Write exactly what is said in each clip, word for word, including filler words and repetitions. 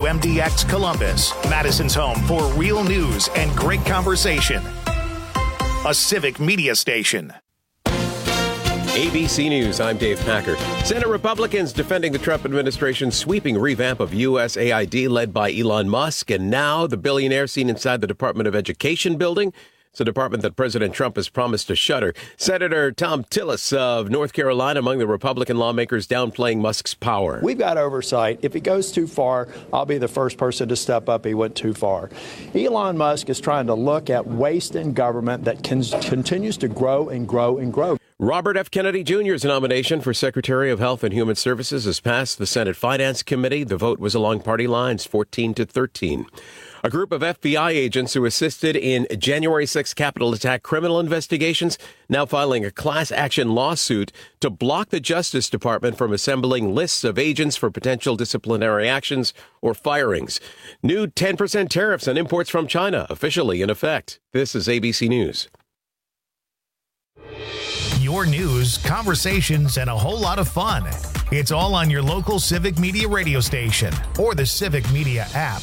M D X Columbus, Madison's home for real news and great conversation. A civic media station. A B C News, I'm Dave Packer. Senate Republicans defending the Trump administration's sweeping revamp of U S A I D led by Elon Musk. And now the billionaire seen inside the Department of Education building. It's a department that President Trump has promised to shutter. Senator Thom Tillis of North Carolina among the Republican lawmakers downplaying Musk's power. We've got oversight. If he goes too far, I'll be the first person to step up. He went too far. Elon Musk is trying to look at waste in government that can, continues to grow and grow and grow. Robert F. Kennedy Junior's nomination for Secretary of Health and Human Services has passed the Senate Finance Committee. The vote was along party lines, fourteen to thirteen. A group of F B I agents who assisted in January sixth Capitol attack criminal investigations now filing a class action lawsuit to block the Justice Department from assembling lists of agents for potential disciplinary actions or firings. New ten percent tariffs on imports from China officially in effect. This is A B C News. Your news, conversations, and a whole lot of fun. It's all on your local Civic Media radio station or the Civic Media app.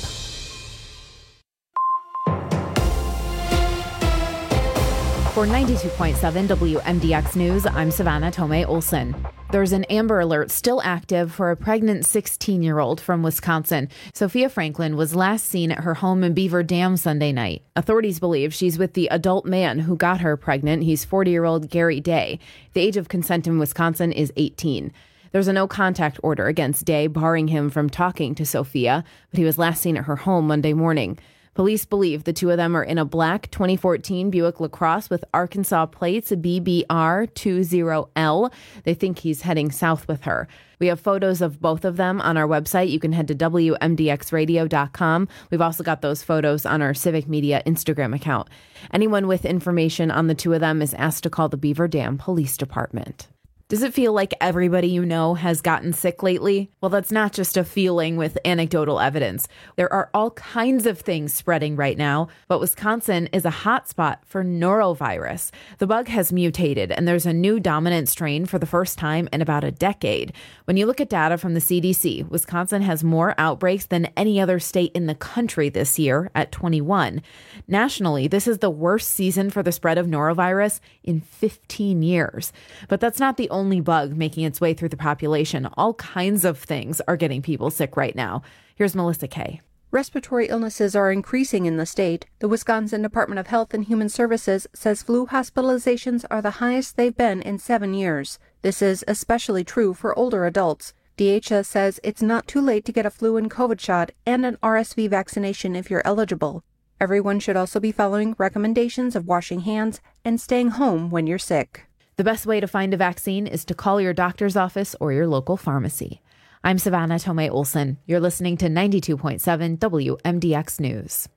For ninety-two point seven W M D X News, I'm Savannah Tomei Olson. There's an Amber Alert still active for a pregnant sixteen-year-old from Wisconsin. Sophia Franklin was last seen at her home in Beaver Dam Sunday night. Authorities believe she's with the adult man who got her pregnant. He's forty-year-old Gary Day. The age of consent in Wisconsin is eighteen. There's a no-contact order against Day, barring him from talking to Sophia, but he was last seen at her home Monday morning. Police believe the two of them are in a black twenty fourteen Buick LaCrosse with Arkansas plates B B R twenty L. They think he's heading south with her. We have photos of both of them on our website. You can head to W M D X radio dot com. We've also got those photos on our Civic Media Instagram account. Anyone with information on the two of them is asked to call the Beaver Dam Police Department. Does it feel like everybody you know has gotten sick lately? Well, that's not just a feeling with anecdotal evidence. There are all kinds of things spreading right now, but Wisconsin is a hotspot for norovirus. The bug has mutated, and there's a new dominant strain for the first time in about a decade. When you look at data from the C D C, Wisconsin has more outbreaks than any other state in the country this year at twenty-one. Nationally, this is the worst season for the spread of norovirus in fifteen years. But that's not the only bug making its way through the population. All kinds of things are getting people sick right now. Here's Melissa Kay. Respiratory illnesses are increasing in the state. The Wisconsin Department of Health and Human Services says flu hospitalizations are the highest they've been in seven years. This is especially true for older adults. D H S says it's not too late to get a flu and COVID shot and an R S V vaccination if you're eligible. Everyone should also be following recommendations of washing hands and staying home when you're sick. The best way to find a vaccine is to call your doctor's office or your local pharmacy. I'm Savannah Tomei Olson. You're listening to ninety-two point seven W M D X News.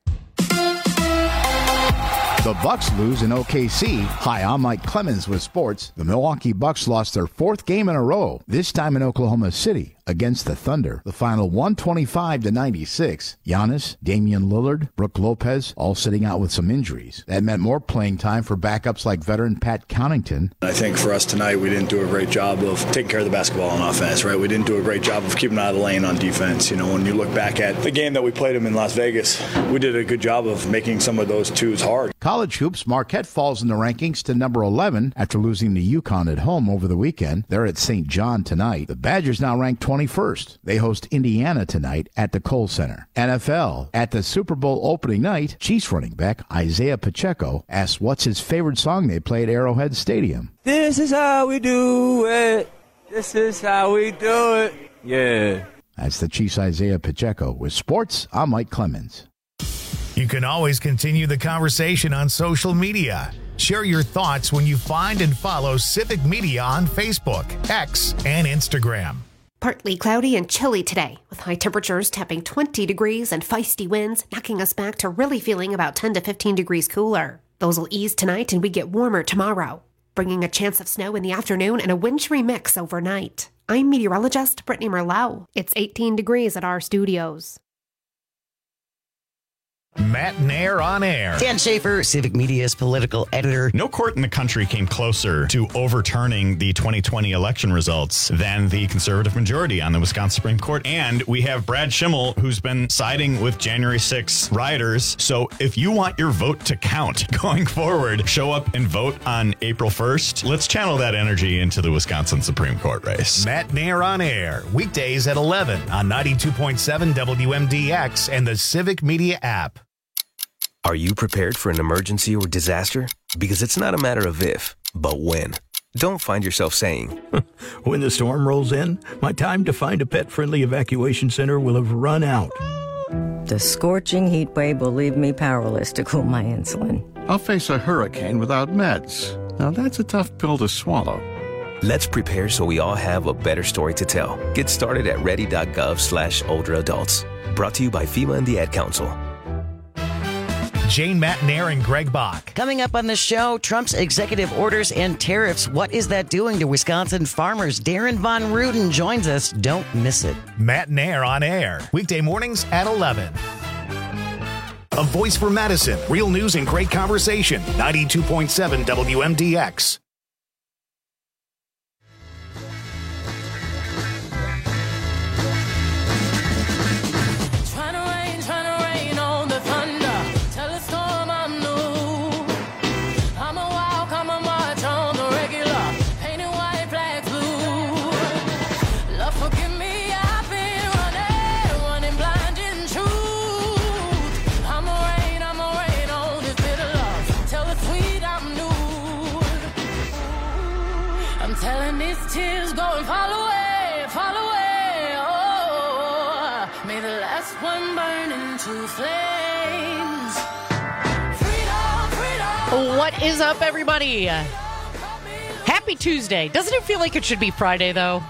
The Bucks lose in O K C. Hi, I'm Mike Clemens with sports. The Milwaukee Bucks lost their fourth game in a row, this time in Oklahoma City against the Thunder. The final one twenty-five to ninety-six. Giannis, Damian Lillard, Brook Lopez, all sitting out with some injuries. That meant more playing time for backups like veteran Pat Connaughton. I think for us tonight, we didn't do a great job of taking care of the basketball on offense, right? We didn't do a great job of keeping out of the lane on defense. You know, when you look back at the game that we played them in Las Vegas, we did a good job of making some of those twos hard. College hoops, Marquette falls in the rankings to number eleven after losing to UConn at home over the weekend. They're at Saint John tonight. The Badgers now ranked twenty-first. They host Indiana tonight at the Kohl Center. N F L, at the Super Bowl opening night, Chiefs running back Isaiah Pacheco asked what's his favorite song they play at Arrowhead Stadium. This is how we do it. This is how we do it. Yeah. That's the Chiefs' Isaiah Pacheco. With sports, I'm Mike Clemens. You can always continue the conversation on social media. Share your thoughts when you find and follow Civic Media on Facebook, X, and Instagram. Partly cloudy and chilly today, with high temperatures tapping twenty degrees and feisty winds, knocking us back to really feeling about ten to fifteen degrees cooler. Those will ease tonight and we get warmer tomorrow, bringing a chance of snow in the afternoon and a wintry mix overnight. I'm meteorologist Brittany Merlot. It's eighteen degrees at our studios. Matt Nair on air. Dan Schaefer, Civic Media's political editor. No court in the country came closer to overturning the twenty twenty election results than the conservative majority on the Wisconsin Supreme Court. And we have Brad Schimmel, who's been siding with January sixth rioters. So if you want your vote to count going forward, show up and vote on April first. Let's channel that energy into the Wisconsin Supreme Court race. Matt Nair on air, weekdays at eleven on ninety-two point seven W M D X and the Civic Media app. Are you prepared for an emergency or disaster? Because it's not a matter of if, but when. Don't find yourself saying, when the storm rolls in, my time to find a pet-friendly evacuation center will have run out. The scorching heat wave will leave me powerless to cool my insulin. I'll face a hurricane without meds. Now that's a tough pill to swallow. Let's prepare so we all have a better story to tell. Get started at ready.gov slash older adults. Brought to you by FEMA and the Ad Council. Jane Matt Nair and Greg Bach. Coming up on the show, Trump's executive orders and tariffs. What is that doing to Wisconsin farmers? Darren Von Ruden joins us. Don't miss it. Matt Nair on air. Weekday mornings at eleven. A voice for Madison. Real news and great conversation. ninety-two point seven W M D X. Tears going fall away, fall away. Oh, may the last one burn into flames. Freedom, freedom. What is up, everybody? Happy Tuesday. Doesn't it feel like it should be Friday, though?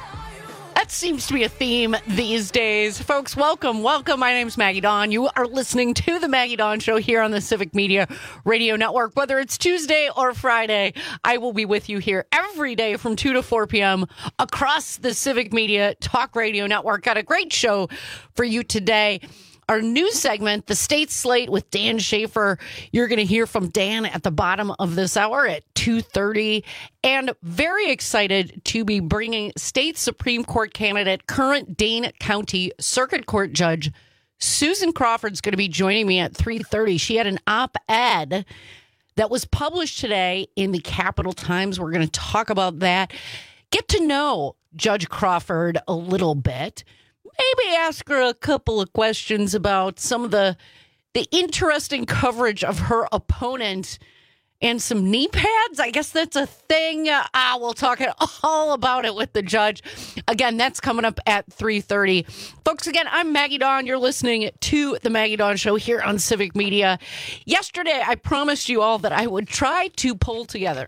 That seems to be a theme these days. Folks, welcome, welcome. My name's Maggie Dawn. You are listening to The Maggie Dawn Show here on the Civic Media Radio Network. Whether it's Tuesday or Friday, I will be with you here every day from two to four p.m. across the Civic Media Talk Radio Network. Got a great show for you today. Our news segment, The State Slate with Dan Schaefer. You're going to hear from Dan at the bottom of this hour at two thirty. And very excited to be bringing state Supreme Court candidate, current Dane County Circuit Court Judge Susan Crawford's going to be joining me at three thirty. She had an op-ed that was published today in the Capital Times. We're going to talk about that. Get to know Judge Crawford a little bit. Maybe ask her a couple of questions about some of the the interesting coverage of her opponent and some knee pads. I guess that's a thing. Ah, we'll talk all about it with the judge. Again, that's coming up at three thirty. Folks, again, I'm Maggie Dawn. You're listening to The Maggie Dawn Show here on Civic Media. Yesterday, I promised you all that I would try to pull together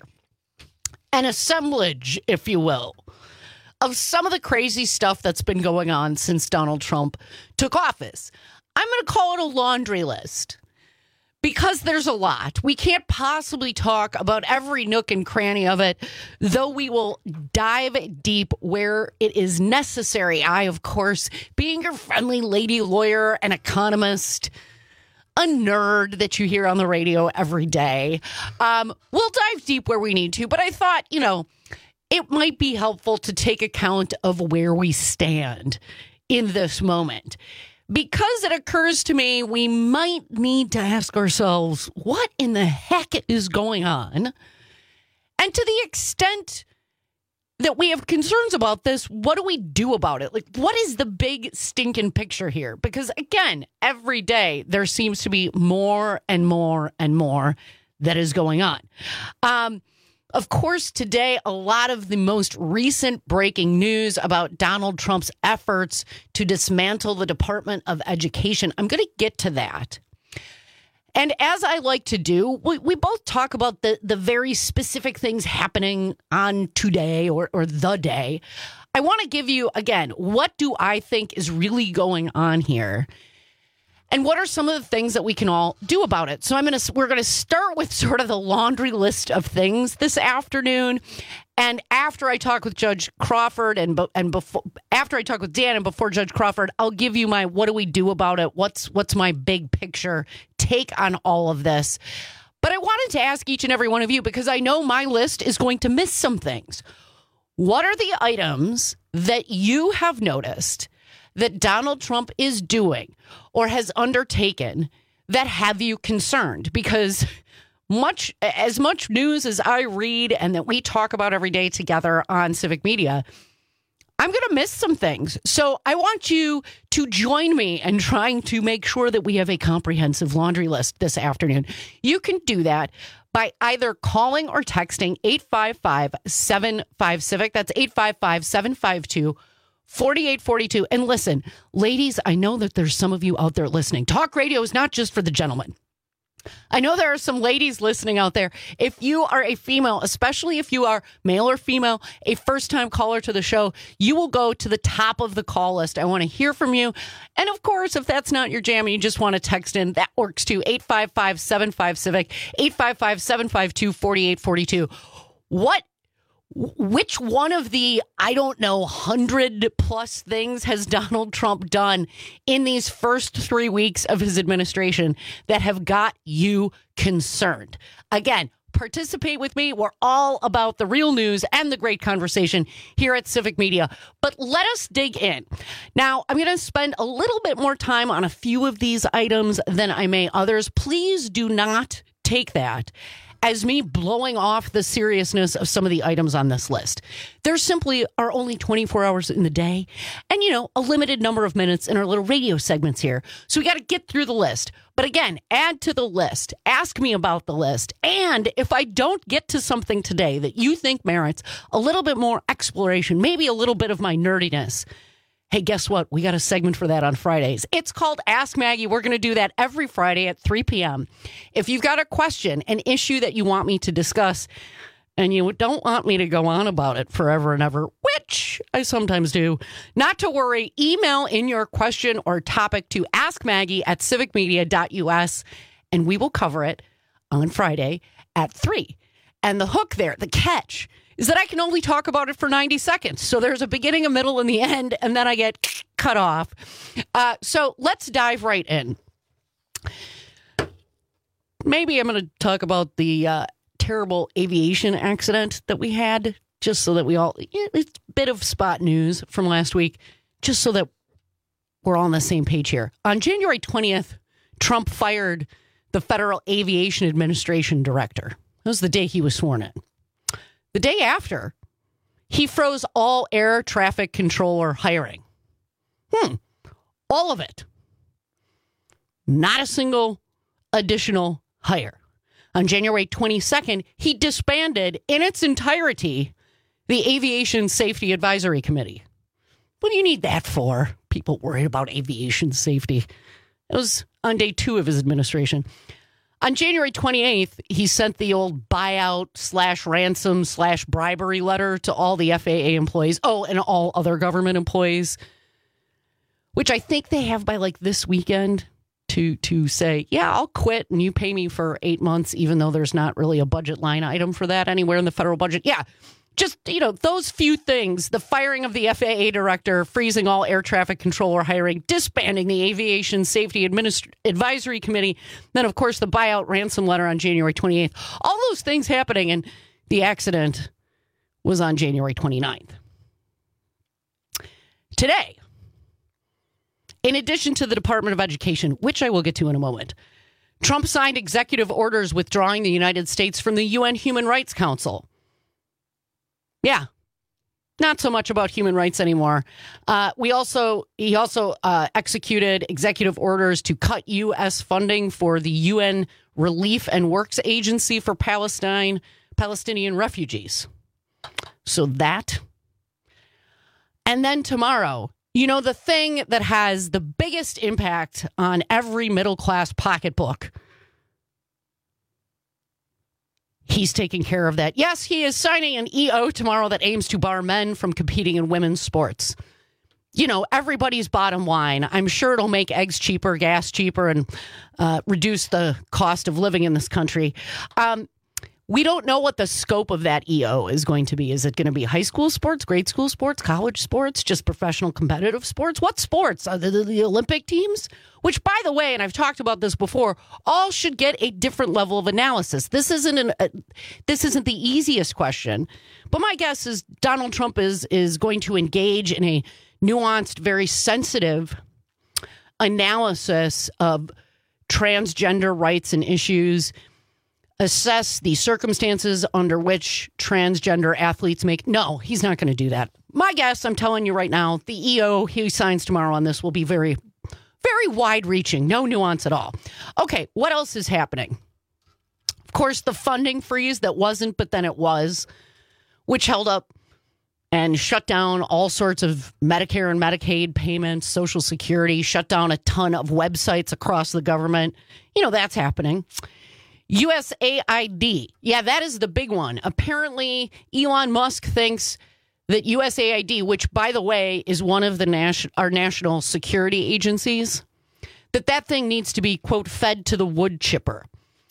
an assemblage, if you will, of some of the crazy stuff that's been going on since Donald Trump took office. I'm going to call it a laundry list because there's a lot. We can't possibly talk about every nook and cranny of it, though we will dive deep where it is necessary. I, of course, being your friendly lady lawyer and economist, a nerd that you hear on the radio every day, um, we'll dive deep where we need to. But I thought, you know, it might be helpful to take account of where we stand in this moment. Because it occurs to me, we might need to ask ourselves, what in the heck is going on? And to the extent that we have concerns about this, what do we do about it? Like, what is the big stinking picture here? Because, again, every day there seems to be more and more and more that is going on. Um, Of course, today, a lot of the most recent breaking news about Donald Trump's efforts to dismantle the Department of Education. I'm going to get to that. And as I like to do, we, we both talk about the, the very specific things happening on today or, or the day. I want to give you, again, what do I think is really going on here? And what are some of the things that we can all do about it? So I'm going to we're going to start with sort of the laundry list of things this afternoon. And after I talk with Judge Crawford and and before after I talk with Dan and before Judge Crawford, I'll give you my what do we do about it? What's what's my big picture take on all of this? But I wanted to ask each and every one of you, because I know my list is going to miss some things. What are the items that you have noticed that Donald Trump is doing or has undertaken that have you concerned? Because much as much news as I read and that we talk about every day together on Civic Media, I'm going to miss some things. So I want you to join me in trying to make sure that we have a comprehensive laundry list this afternoon. You can do that by either calling or texting eight five five, seven five, CIVIC. That's eight five five, seven five two, four eight four two. And listen, ladies, I know that there's some of you out there listening. Talk radio is not just for the gentlemen. I know there are some ladies listening out there. If you are a female, especially if you are male or female, a first-time caller to the show, you will go to the top of the call list. I want to hear from you. And of course, if that's not your jam and you just want to text in, that works too. eight five five, seven five, CIVIC, eight five five, seven five two, four eight four two. What Which one of the, I don't know, hundred plus things has Donald Trump done in these first three weeks of his administration that have got you concerned? Again, participate with me. We're all about the real news and the great conversation here at Civic Media. But let us dig in. Now, I'm going to spend a little bit more time on a few of these items than I may others. Please do not take that as me blowing off the seriousness of some of the items on this list. There simply are only twenty-four hours in the day and, you know, a limited number of minutes in our little radio segments here. So we got to get through the list. But again, add to the list, ask me about the list. And if I don't get to something today that you think merits a little bit more exploration, maybe a little bit of my nerdiness, hey, guess what? We got a segment for that on Fridays. It's called Ask Maggie. We're going to do that every Friday at three p.m. If you've got a question, an issue that you want me to discuss, and you don't want me to go on about it forever and ever, which I sometimes do, not to worry. Email in your question or topic to askmaggie at civicmedia dot u s, and we will cover it on Friday at three. And the hook there, the catch, is that I can only talk about it for ninety seconds. So there's a beginning, a middle, and the end, and then I get cut off. Uh, so let's dive right in. Maybe I'm going to talk about the uh, terrible aviation accident that we had, just so that we all, it's a bit of spot news from last week, just so that we're all on the same page here. On January twentieth, Trump fired the Federal Aviation Administration director. That was the day he was sworn in. The day after, he froze all air traffic controller hiring. Hmm. All of it. Not a single additional hire. On January twenty-second, he disbanded in its entirety the Aviation Safety Advisory Committee. What do you need that for? People worried about aviation safety. It was on day two of his administration. On January twenty-eighth, he sent the old buyout slash ransom slash bribery letter to all the F A A employees. Oh, and all other government employees, which I think they have by like this weekend to to say, yeah, I'll quit and you pay me for eight months, even though there's not really a budget line item for that anywhere in the federal budget. Yeah, just, you know, those few things, the firing of the F A A director, freezing all air traffic controller hiring, disbanding the Aviation Safety Administ- Advisory Committee, then, of course, the buyout ransom letter on January twenty-eighth. All those things happening, and the accident was on January twenty-ninth. Today, in addition to the Department of Education, which I will get to in a moment, Trump signed executive orders withdrawing the United States from the U N Human Rights Council. Yeah, not so much about human rights anymore. Uh, we also he also uh, executed executive orders to cut U S funding for the U N Relief and Works Agency for Palestine, Palestinian refugees. So that. And then tomorrow, you know, the thing that has the biggest impact on every middle class pocketbook. He's taking care of that. Yes, he is signing an E O tomorrow that aims to bar men from competing in women's sports. you know, everybody's bottom line. I'm sure it'll make eggs cheaper, gas cheaper, and uh, reduce the cost of living in this country. Um, we don't know what the scope of that E O is going to be. Is it going to be high school sports, grade school sports, college sports, just professional competitive sports? What sports? Are the, the, the Olympic teams? Which, by the way, and I've talked about this before, all should get a different level of analysis. This isn't an, a, this isn't the easiest question, but my guess is Donald Trump is is going to engage in a nuanced, very sensitive analysis of transgender rights and issues, assess the circumstances under which transgender athletes make. No, he's not going to do that. My guess, I'm telling you right now, the E O he signs tomorrow on this will be very, very wide-reaching, no nuance at all. Okay, what else is happening? Of course, the funding freeze that wasn't, but then it was, which held up and shut down all sorts of Medicare and Medicaid payments, Social Security, shut down a ton of websites across the government. You know, that's happening. U S A I D. Yeah, that is the big one. Apparently, Elon Musk thinks that U S A I D, which, by the way, is one of the nas- our national security agencies, that that thing needs to be, quote, fed to the wood chipper.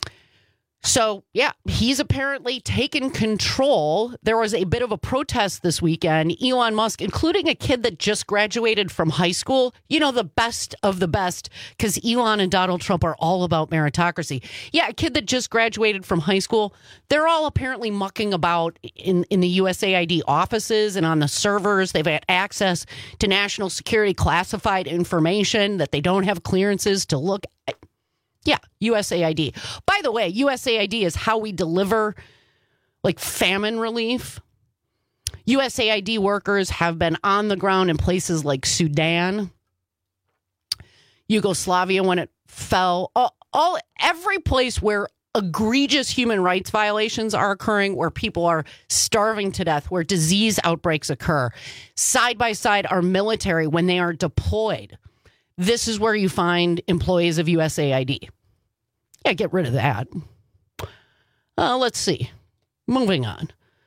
So, yeah, he's apparently taken control. There was a bit of a protest this weekend. Elon Musk, including a kid that just graduated from high school, you know, the best of the best, because Elon and Donald Trump are all about meritocracy. Yeah, a kid that just graduated from high school, they're all apparently mucking about in, in the U S A I D offices and on the servers. They've had access to national security classified information that they don't have clearances to look at. Yeah, U S A I D. By the way, U S A I D is how we deliver, like, famine relief. U S A I D workers have been on the ground in places like Sudan, Yugoslavia when it fell, all, all every place where egregious human rights violations are occurring, where people are starving to death, where disease outbreaks occur. Side by side, our military, when they are deployed, this is where you find employees of U S A I D. Yeah, get rid of that. Uh, let's see. Moving on.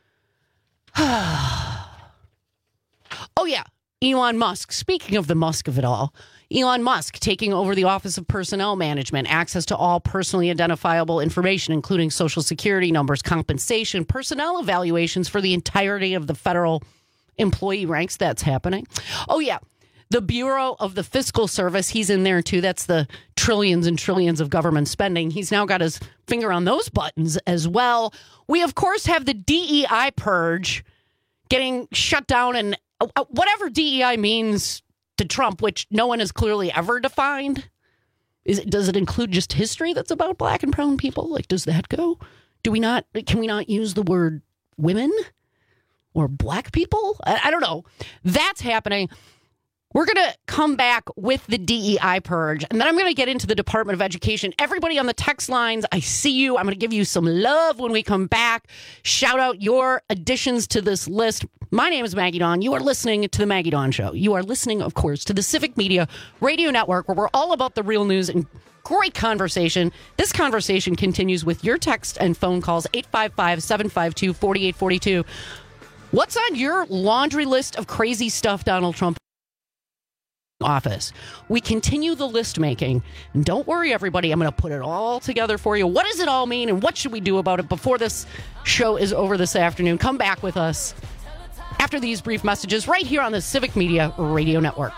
Oh, yeah. Elon Musk. Speaking of the Musk of it all, Elon Musk taking over the Office of Personnel Management, access to all personally identifiable information, including Social Security numbers, compensation, personnel evaluations for the entirety of the federal employee ranks. That's happening. Oh, yeah. The Bureau of the Fiscal Service, he's in there too. That's the trillions and trillions of government spending. He's now got his finger on those buttons as well. We, of course, have the D E I purge getting shut down, and uh, whatever D E I means to Trump, which no one has clearly ever defined. Is it, does it include just history that's about black and brown people? Like, does that go? Do we not, can we not use the word women or black people? I, I don't know. That's happening. We're going to come back with the D E I purge, and then I'm going to get into the Department of Education. Everybody on the text lines, I see you. I'm going to give you some love when we come back. Shout out your additions to this list. My name is Maggie Dawn. You are listening to The Maggie Dawn Show. You are listening, of course, to the Civic Media Radio Network, where we're all about the real news and great conversation. This conversation continues with your text and phone calls, eight five five, seven five two, four eight four two. What's on your laundry list of crazy stuff Donald Trump office? We continue the list making, and don't worry, everybody, I'm going to put it all together for you. What does it all mean, and what should we do about it before this show is over this afternoon? Come back with us after these brief messages right here on the Civic Media Radio Network.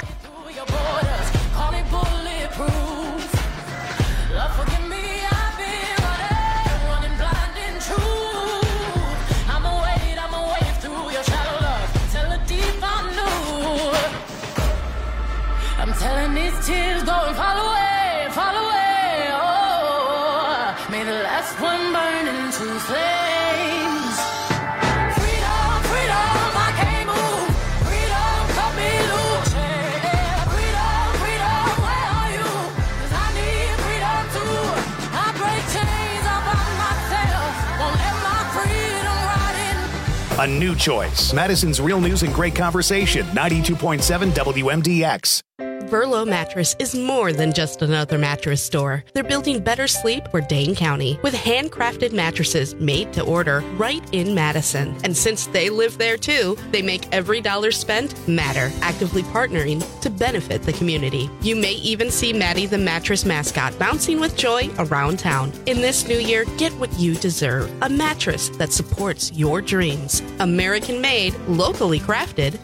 Telling these tears go and fall away, fall away, oh, may the last one burn into flames. Freedom, freedom, I can't move. Freedom, cut me loose. Yeah, freedom, freedom, where are you? 'Cause I need freedom too. I break chains up on myself, won't let my freedom ride in. A new choice. Madison's Real News and Great Conversation, ninety-two point seven W M D X. Verlo Mattress is more than just another mattress store. They're building better sleep for Dane County with handcrafted mattresses made to order right in Madison. And since they live there too, they make every dollar spent matter, actively partnering to benefit the community. You may even see Maddie the mattress mascot bouncing with joy around town. In this new year, get what you deserve. A mattress that supports your dreams. American made, locally crafted.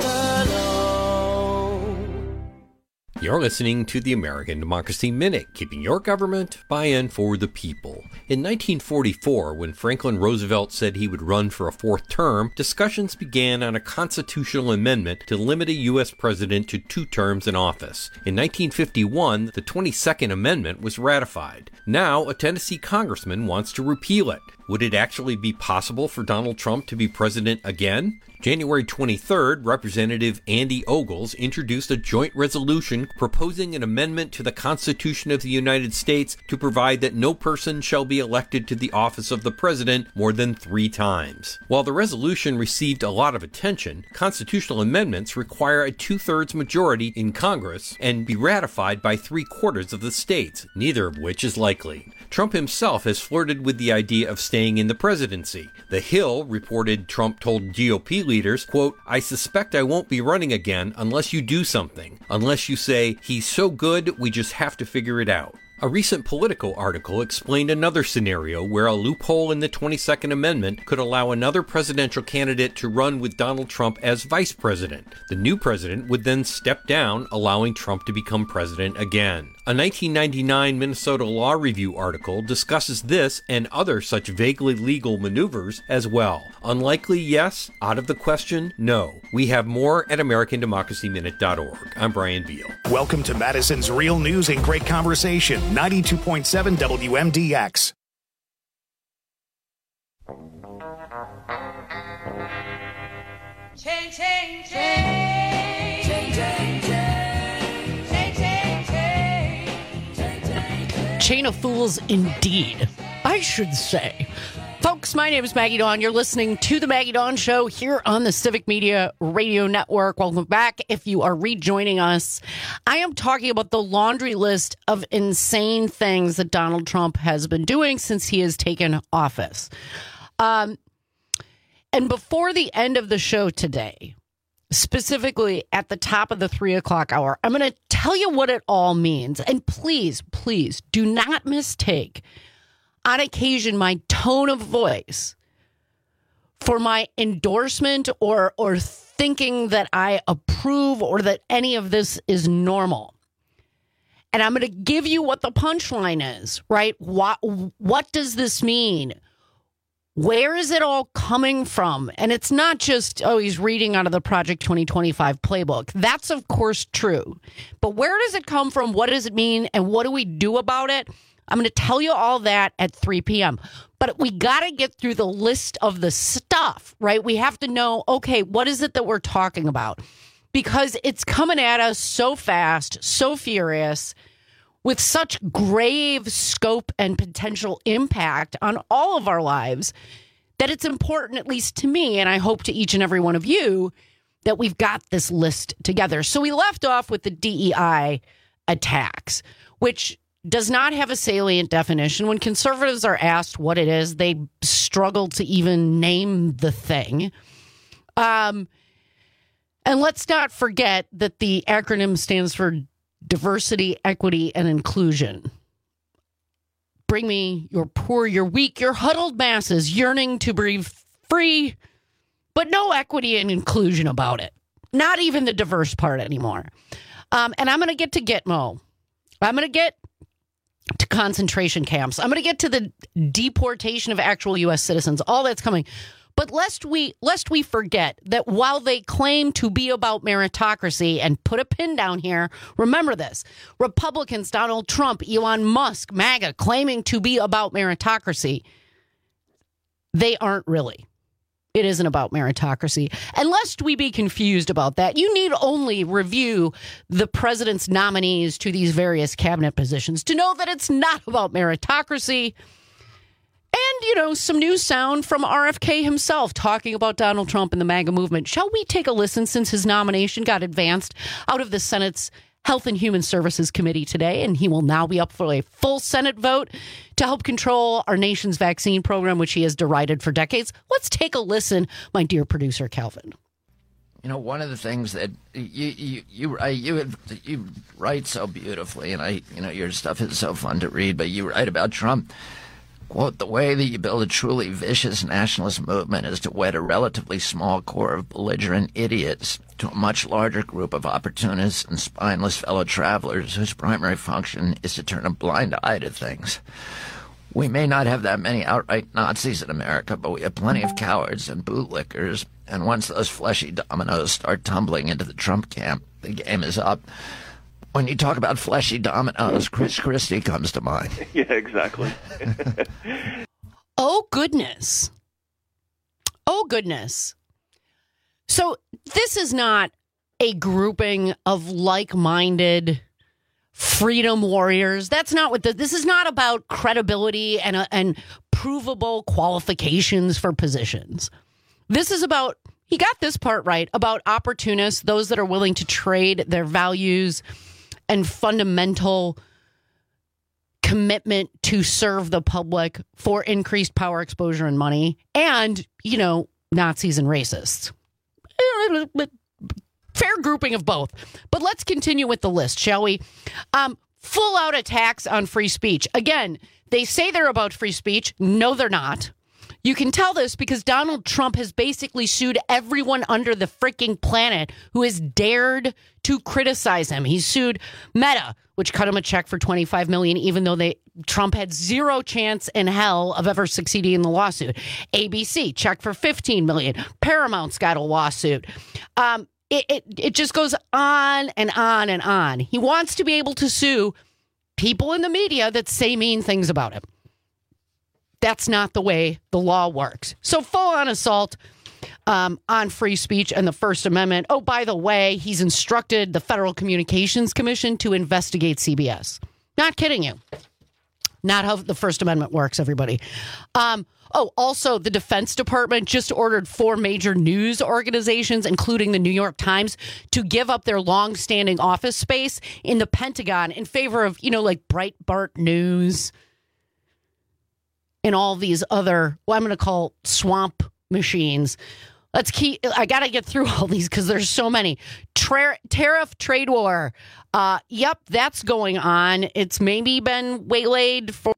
You're listening to the American Democracy Minute, keeping your government by and for the people. In nineteen forty-four, when Franklin Roosevelt said he would run for a fourth term, discussions began on a constitutional amendment to limit a U S president to two terms in office. In nineteen fifty-one, the twenty-second Amendment was ratified. Now, a Tennessee congressman wants to repeal it. Would it actually be possible for Donald Trump to be president again? January twenty-third, Representative Andy Ogles introduced a joint resolution proposing an amendment to the Constitution of the United States to provide that no person shall be elected to the office of the president more than three times. While the resolution received a lot of attention, constitutional amendments require a two-thirds majority in Congress and be ratified by three-quarters of the states, neither of which is likely. Trump himself has flirted with the idea of staying in the presidency. The Hill reported Trump told G O P leaders, quote, "I suspect I won't be running again unless you do something. Unless you say, he's so good, we just have to figure it out." A recent Politico article explained another scenario where a loophole in the twenty-second Amendment could allow another presidential candidate to run with Donald Trump as vice president. The new president would then step down, allowing Trump to become president again. A nineteen ninety-nine Minnesota Law Review article discusses this and other such vaguely legal maneuvers as well. Unlikely, yes. Out of the question, no. We have more at American Democracy Minute dot org. I'm Brian Beal. Welcome to Madison's Real News and Great Conversation, ninety-two point seven W M D X. Change, change, change, change, change, change, change, change. Chain of fools indeed, I should say. Folks, my name is Maggie Dawn. You're listening to The Maggie Dawn Show here on the Civic Media Radio Network. Welcome back. If you are rejoining us, I am talking about the laundry list of insane things that Donald Trump has been doing since he has taken office. Um, and before the end of the show today, specifically at the top of the three o'clock hour, I'm going to tell you what it all means. And please, please do not mistake on occasion my tone of voice for my endorsement or or thinking that I approve or that any of this is normal. And I'm going to give you what the punchline is, right? What what does this mean? Where is it all coming from? And it's not just, oh, he's reading out of the Project twenty twenty-five playbook. That's, of course, true. But where does it come from? What does it mean? And what do we do about it? I'm going to tell you all that at three p.m. But we got to get through the list of the stuff, right? We have to know, okay, what is it that we're talking about? Because it's coming at us so fast, so furious, with such grave scope and potential impact on all of our lives, that it's important, at least to me, and I hope to each and every one of you, that we've got this list together. So we left off with the D E I attacks, which does not have a salient definition. When conservatives are asked what it is, they struggle to even name the thing. Um, and let's not forget that the acronym stands for diversity, equity, and inclusion. Bring me your poor, your weak, your huddled masses yearning to breathe free, but no equity and inclusion about it. Not even the diverse part anymore. Um, and I'm going to get to Gitmo. I'm going to get to concentration camps. I'm going to get to the deportation of actual U S citizens. All that's coming. But lest we lest we forget that while they claim to be about meritocracy, and put a pin down here, remember this, Republicans, Donald Trump, Elon Musk, MAGA, claiming to be about meritocracy, they aren't really. It isn't about meritocracy. And lest we be confused about that, you need only review the president's nominees to these various cabinet positions to know that it's not about meritocracy. And, you know, some new sound from R F K himself talking about Donald Trump and the MAGA movement. Shall we take a listen since his nomination got advanced out of the Senate's Health and Human Services Committee today, and he will now be up for a full Senate vote to help control our nation's vaccine program, which he has derided for decades. Let's take a listen, my dear producer, Calvin. You know, one of the things that you you you uh, you, you write so beautifully, and I, you know, your stuff is so fun to read, but you write about Trump. Quote, the way that you build a truly vicious nationalist movement is to wed a relatively small core of belligerent idiots to a much larger group of opportunists and spineless fellow travelers whose primary function is to turn a blind eye to things. We may not have that many outright Nazis in America, but we have plenty of cowards and bootlickers, and once those fleshy dominoes start tumbling into the Trump camp, the game is up. When you talk about fleshy dominoes, Chris Christie comes to mind. Yeah, exactly. Oh, goodness. Oh, goodness. So this is not a grouping of like-minded freedom warriors. That's not what the, this is not about credibility and, uh, and provable qualifications for positions. This is about, he got this part right, about opportunists, those that are willing to trade their values and fundamental commitment to serve the public for increased power, exposure, and money, and, you know, Nazis and racists. Fair grouping of both. But let's continue with the list, shall we? Um, full out attacks on free speech. Again, they say they're about free speech. No, they're not. You can tell this because Donald Trump has basically sued everyone under the freaking planet who has dared to criticize him. He's sued Meta, which cut him a check for twenty-five million dollars, even though they Trump had zero chance in hell of ever succeeding in the lawsuit. A B C, check for fifteen million dollars. Paramount's got a lawsuit. Um, it, it, it just goes on and on and on. He wants to be able to sue people in the media that say mean things about him. That's not the way the law works. So full-on assault um, on free speech and the First Amendment. Oh, by the way, he's instructed the Federal Communications Commission to investigate C B S. Not kidding you. Not how the First Amendment works, everybody. Um, oh, also, the Defense Department just ordered four major news organizations, including the New York Times, to give up their long-standing office space in the Pentagon in favor of, you know, like Breitbart News and all these other, what I'm going to call swamp machines. Let's keep, I got to get through all these because there's so many. Tra- tariff trade war. Uh, yep, that's going on. It's maybe been waylaid for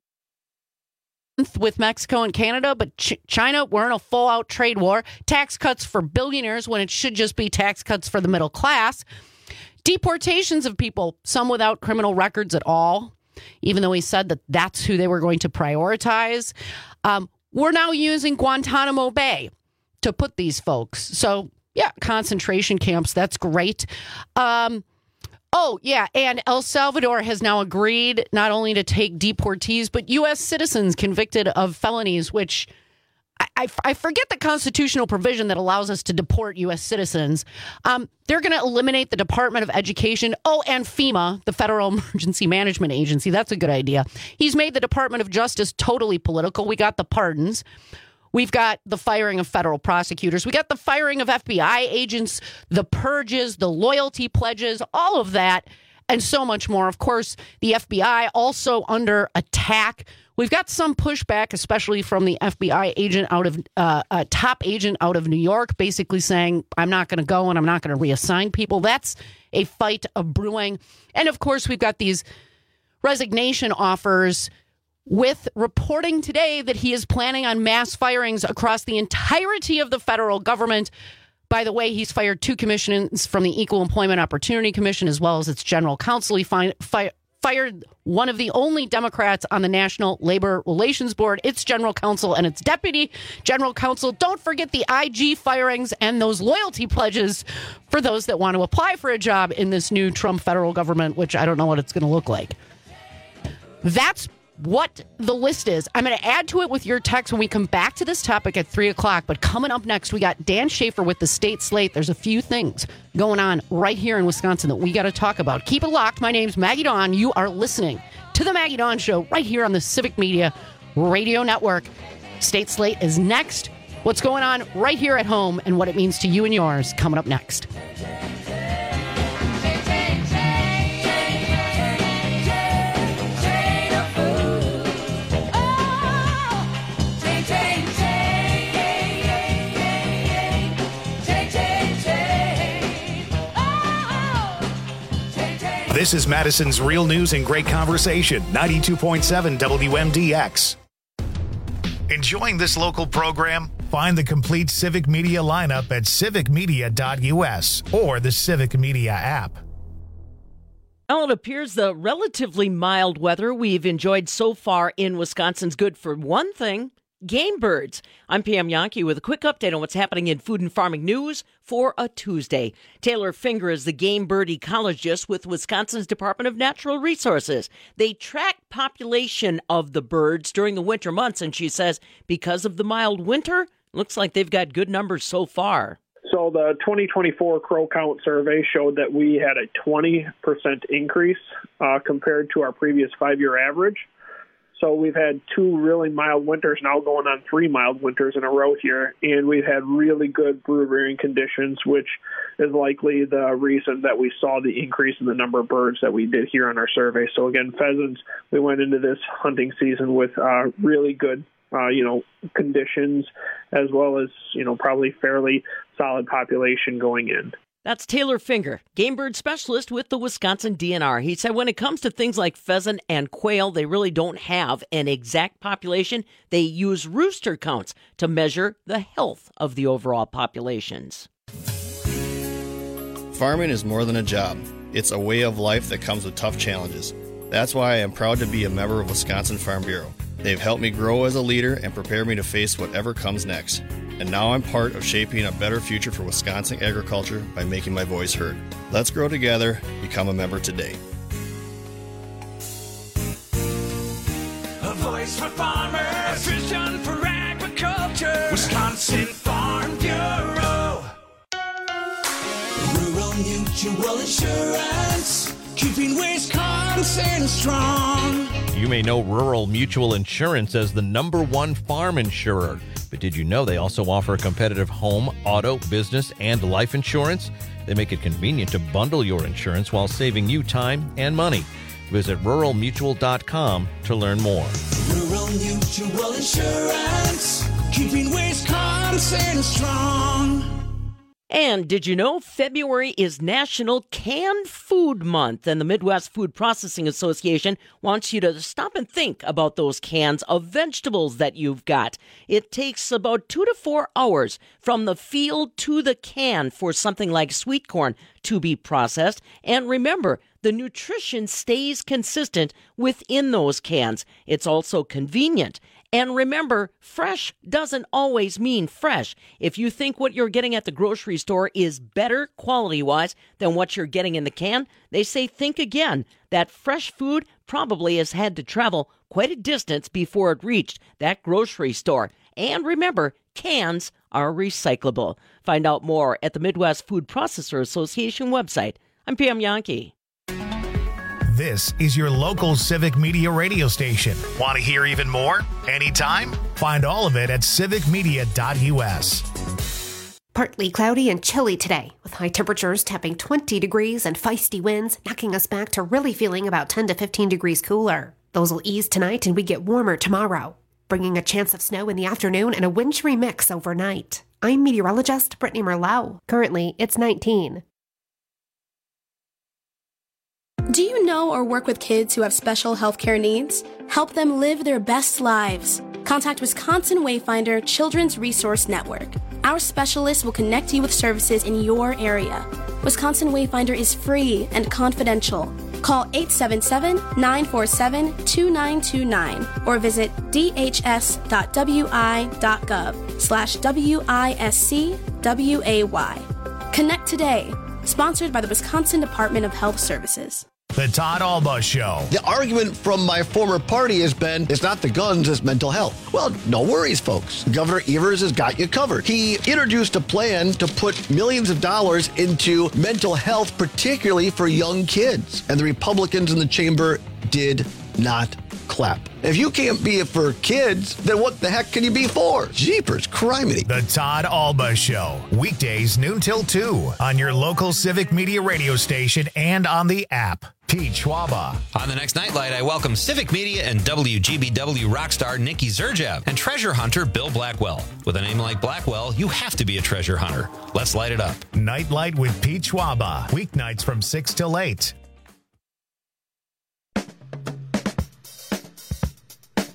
with Mexico and Canada, but Ch- China, we're in a full out trade war. Tax cuts for billionaires when it should just be tax cuts for the middle class. Deportations of people, some without criminal records at all, even though he said that that's who they were going to prioritize. Um, we're now using Guantanamo Bay to put these folks. So, yeah, concentration camps. That's great. Um, oh, yeah. And El Salvador has now agreed not only to take deportees, but U S citizens convicted of felonies, which I, I, I forget the constitutional provision that allows us to deport U S citizens. Um, they're going to eliminate the Department of Education. Oh, and FEMA, the Federal Emergency Management Agency. That's a good idea. He's made the Department of Justice totally political. We got the pardons. We've got the firing of federal prosecutors. We got the firing of F B I agents, the purges, the loyalty pledges, all of that, and so much more. Of course, the F B I also under attack. We've got some pushback, especially from the F B I agent out of uh, a top agent out of New York, basically saying, I'm not going to go and I'm not going to reassign people. That's a fight of brewing. And of course, we've got these resignation offers with reporting today that he is planning on mass firings across the entirety of the federal government. By the way, he's fired two commissions from the Equal Employment Opportunity Commission, as well as its general counsel. He fi- fi- fired one of the only Democrats on the National Labor Relations Board, its general counsel and its deputy general counsel. Don't forget the I G firings and those loyalty pledges for those that want to apply for a job in this new Trump federal government, which I don't know what it's going to look like. That's what the list is. I'm going to add to it with your text when we come back to this topic at three o'clock. But coming up next, we got Dan Schaefer with the State Slate. There's a few things going on right here in Wisconsin that we got to talk about. Keep it locked. My name's Maggie Dawn. You are listening to the Maggie Dawn Show right here on the Civic Media Radio Network. State Slate is next. What's going on right here at home and what it means to you and yours coming up next. This is Madison's Real News and Great Conversation, ninety-two point seven W M D X. Enjoying this local program? Find the complete Civic Media lineup at civic media dot U S or the Civic Media app. Well, it appears the relatively mild weather we've enjoyed so far in Wisconsin's good for one thing, game birds. I'm Pam Yankee with a quick update on what's happening in food and farming news for a Tuesday. Taylor Finger is the game bird ecologist with Wisconsin's Department of Natural Resources. They track population of the birds during the winter months, and she says because of the mild winter, looks like they've got good numbers so far. So the twenty twenty-four crow count survey showed that we had a twenty percent increase uh, compared to our previous five-year average. So we've had two really mild winters now going on three mild winters in a row here, and we've had really good brood rearing conditions, which is likely the reason that we saw the increase in the number of birds that we did here on our survey. So again, pheasants, we went into this hunting season with uh, really good Uh, you know, conditions, as well as, you know, probably fairly solid population going in. That's Taylor Finger, game bird specialist with the Wisconsin D N R. He said when it comes to things like pheasant and quail, they really don't have an exact population. They use rooster counts to measure the health of the overall populations. Farming is more than a job. It's a way of life that comes with tough challenges. That's why I am proud to be a member of Wisconsin Farm Bureau. They've helped me grow as a leader and prepare me to face whatever comes next. And now I'm part of shaping a better future for Wisconsin agriculture by making my voice heard. Let's grow together. Become a member today. A voice for farmers, a vision for agriculture. Wisconsin Farm Bureau. Rural Mutual Insurance, keeping Wisconsin strong. You may know Rural Mutual Insurance as the number one farm insurer. But did you know they also offer competitive home, auto, business, and life insurance? They make it convenient to bundle your insurance while saving you time and money. Visit rural mutual dot com to learn more. Rural Mutual Insurance, keeping Wisconsin strong. And did you know February is National Canned Food Month, and the Midwest Food Processing Association wants you to stop and think about those cans of vegetables that you've got. It takes about two to four hours from the field to the can for something like sweet corn to be processed. And remember, the nutrition stays consistent within those cans. It's also convenient. And remember, fresh doesn't always mean fresh. If you think what you're getting at the grocery store is better quality-wise than what you're getting in the can, they say think again. That fresh food probably has had to travel quite a distance before it reached that grocery store. And remember, cans are recyclable. Find out more at the Midwest Food Processor Association website. I'm Pam Yankee. This is your local Civic Media radio station. Want to hear even more? Anytime? Find all of it at civic media dot U S. Partly cloudy and chilly today, with high temperatures tapping twenty degrees and feisty winds, knocking us back to really feeling about ten to fifteen degrees cooler. Those will ease tonight and we get warmer tomorrow, bringing a chance of snow in the afternoon and a wintry mix overnight. I'm meteorologist Brittany Merlau. Currently, it's nineteen. Do you know or work with kids who have special healthcare needs? Help them live their best lives. Contact Wisconsin Wayfinder Children's Resource Network. Our specialists will connect you with services in your area. Wisconsin Wayfinder is free and confidential. Call eight seven seven, nine four seven, two nine two nine or visit d h s dot w i dot gov slash W I S C W A Y. Connect today. Sponsored by the Wisconsin Department of Health Services. The Todd Alba Show. The argument from my former party has been, it's not the guns, it's mental health. Well, no worries, folks. Governor Evers has got you covered. He introduced a plan to put millions of dollars into mental health, particularly for young kids. And the Republicans in the chamber did not clap. If you can't be it for kids, then what the heck can you be for? Jeepers, criminy. The Todd Alba Show. Weekdays noon till two on your local Civic Media radio station and on the app. Pete Schwaba. On the next Nightlight, I welcome Civic Media and W G B W rock star Nikki Zerjev and treasure hunter Bill Blackwell. With a name like Blackwell, you have to be a treasure hunter. Let's light it up. Nightlight with Pete Schwaba. Weeknights from six till eight.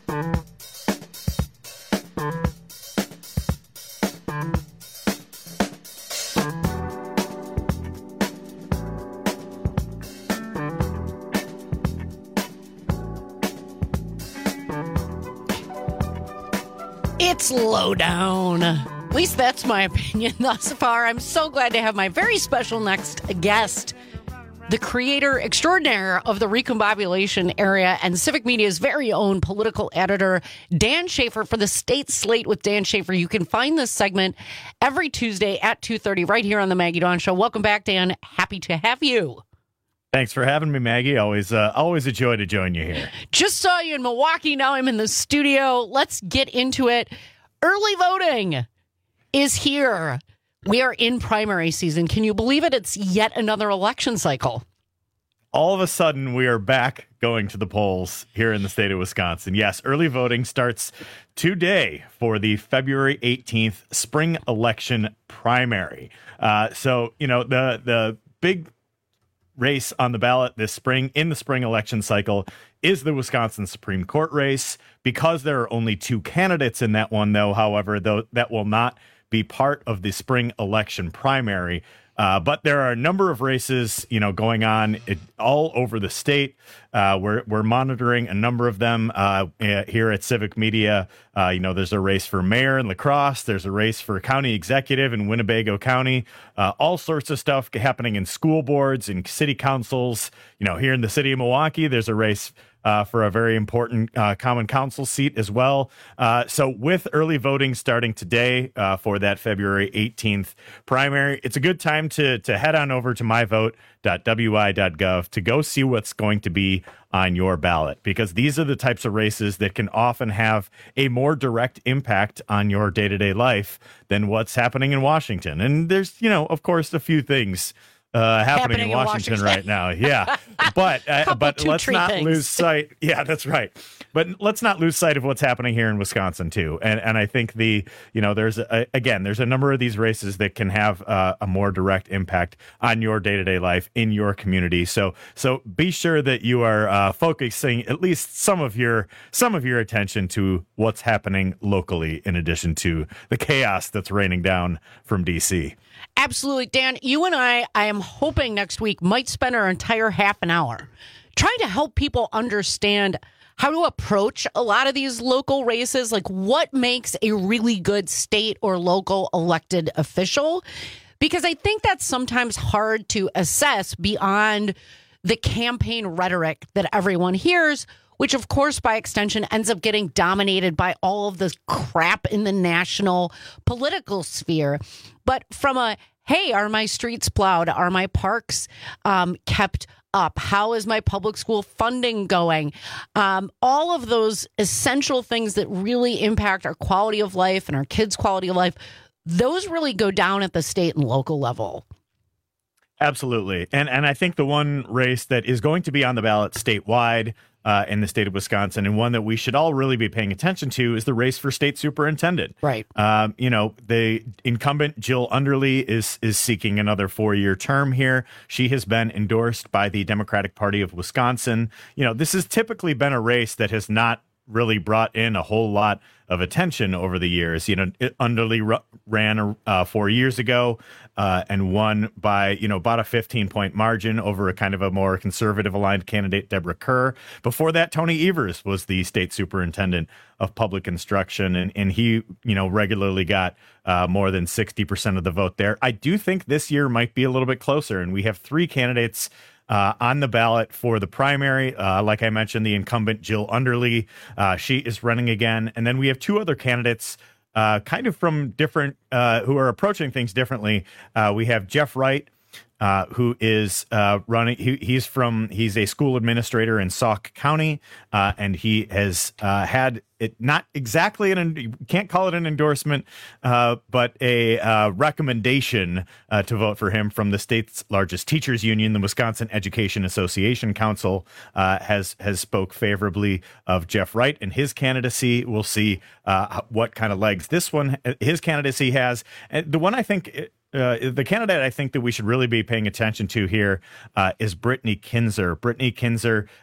It's lowdown. At least that's my opinion thus far. I'm so glad to have my very special next guest, the creator extraordinaire of the recombobulation area and Civic Media's very own political editor, Dan Schaefer, for the State Slate with Dan Schaefer. You can find this segment every Tuesday at two thirty right here on the Maggie Dawn Show. Welcome back, Dan. Happy to have you. Thanks for having me, Maggie. Always, uh, always a joy to join you here. Just saw you in Milwaukee. Now I'm in the studio. Let's get into it. Early voting is here. We are in primary season. Can you believe it? It's yet another election cycle. All of a sudden, we are back going to the polls here in the state of Wisconsin. Yes, early voting starts today for the February eighteenth spring election primary. Uh, so, you know, the the big race on the ballot this spring in the spring election cycle is the Wisconsin Supreme Court race. Because there are only two candidates in that one, though, however, though that will not be part of the spring election primary. Uh, but there are a number of races, you know, going on it, all over the state. Uh, we're we're monitoring a number of them uh, here at Civic Media. Uh, you know, there's a race for mayor in La Crosse. There's a race for county executive in Winnebago County. Uh, all sorts of stuff happening in school boards and city councils. You know, here in the city of Milwaukee, there's a race Uh, for a very important uh, common council seat as well. Uh, so with early voting starting today uh, for that February eighteenth primary, it's a good time to to head on over to my vote dot w i dot gov to go see what's going to be on your ballot, because these are the types of races that can often have a more direct impact on your day-to-day life than what's happening in Washington. And there's, you know, of course, a few things Uh, happening, happening in Washington, in Washington right now. Yeah. But uh, but let's not things. lose sight. Yeah, that's right. But let's not lose sight of what's happening here in Wisconsin, too. And and I think the, you know, there's, a, again, there's a number of these races that can have uh, a more direct impact on your day-to-day life in your community. So so be sure that you are uh, focusing at least some of your some of your attention to what's happening locally, in addition to the chaos that's raining down from D C. Absolutely. Dan, you and I, I am hoping next week might spend our entire half an hour trying to help people understand how to approach a lot of these local races, like what makes a really good state or local elected official, because I think that's sometimes hard to assess beyond the campaign rhetoric that everyone hears, which, of course, by extension, ends up getting dominated by all of this crap in the national political sphere. But from a, hey, are my streets plowed? Are my parks um, kept up? How is my public school funding going? Um, all of those essential things that really impact our quality of life and our kids' quality of life, those really go down at the state and local level. Absolutely. And and I think the one race that is going to be on the ballot statewide uh, in the state of Wisconsin, and one that we should all really be paying attention to, is the race for state superintendent. Right. Um, you know, the incumbent Jill Underly is is seeking another four-year term here. She has been endorsed by the Democratic Party of Wisconsin. You know, this has typically been a race that has not really brought in a whole lot of attention over the years. You know, it Underly r- ran uh, four years ago uh, and won by, you know, about a fifteen-point margin over a kind of a more conservative-aligned candidate, Deborah Kerr. Before that, Tony Evers was the state superintendent of public instruction, and, and he, you know, regularly got uh, more than sixty percent of the vote there. I do think this year might be a little bit closer, and we have three candidates Uh, on the ballot for the primary. Uh, like I mentioned, the incumbent Jill Underly, uh, she is running again. And then we have two other candidates uh, kind of from different, uh, who are approaching things differently. Uh, we have Jeff Wright, uh, who is uh, running, he, he's from, he's a school administrator in Sauk County, uh, and he has uh, had it not exactly an, you can't call it an endorsement, uh, but a uh, recommendation uh, to vote for him from the state's largest teachers union, the Wisconsin Education Association Council, uh, has has spoke favorably of Jeff Wright and his candidacy. We'll see uh, what kind of legs this one, his candidacy has. And the one I think, uh, the candidate I think that we should really be paying attention to here uh, is Brittany Kinzer. Brittany Kinzer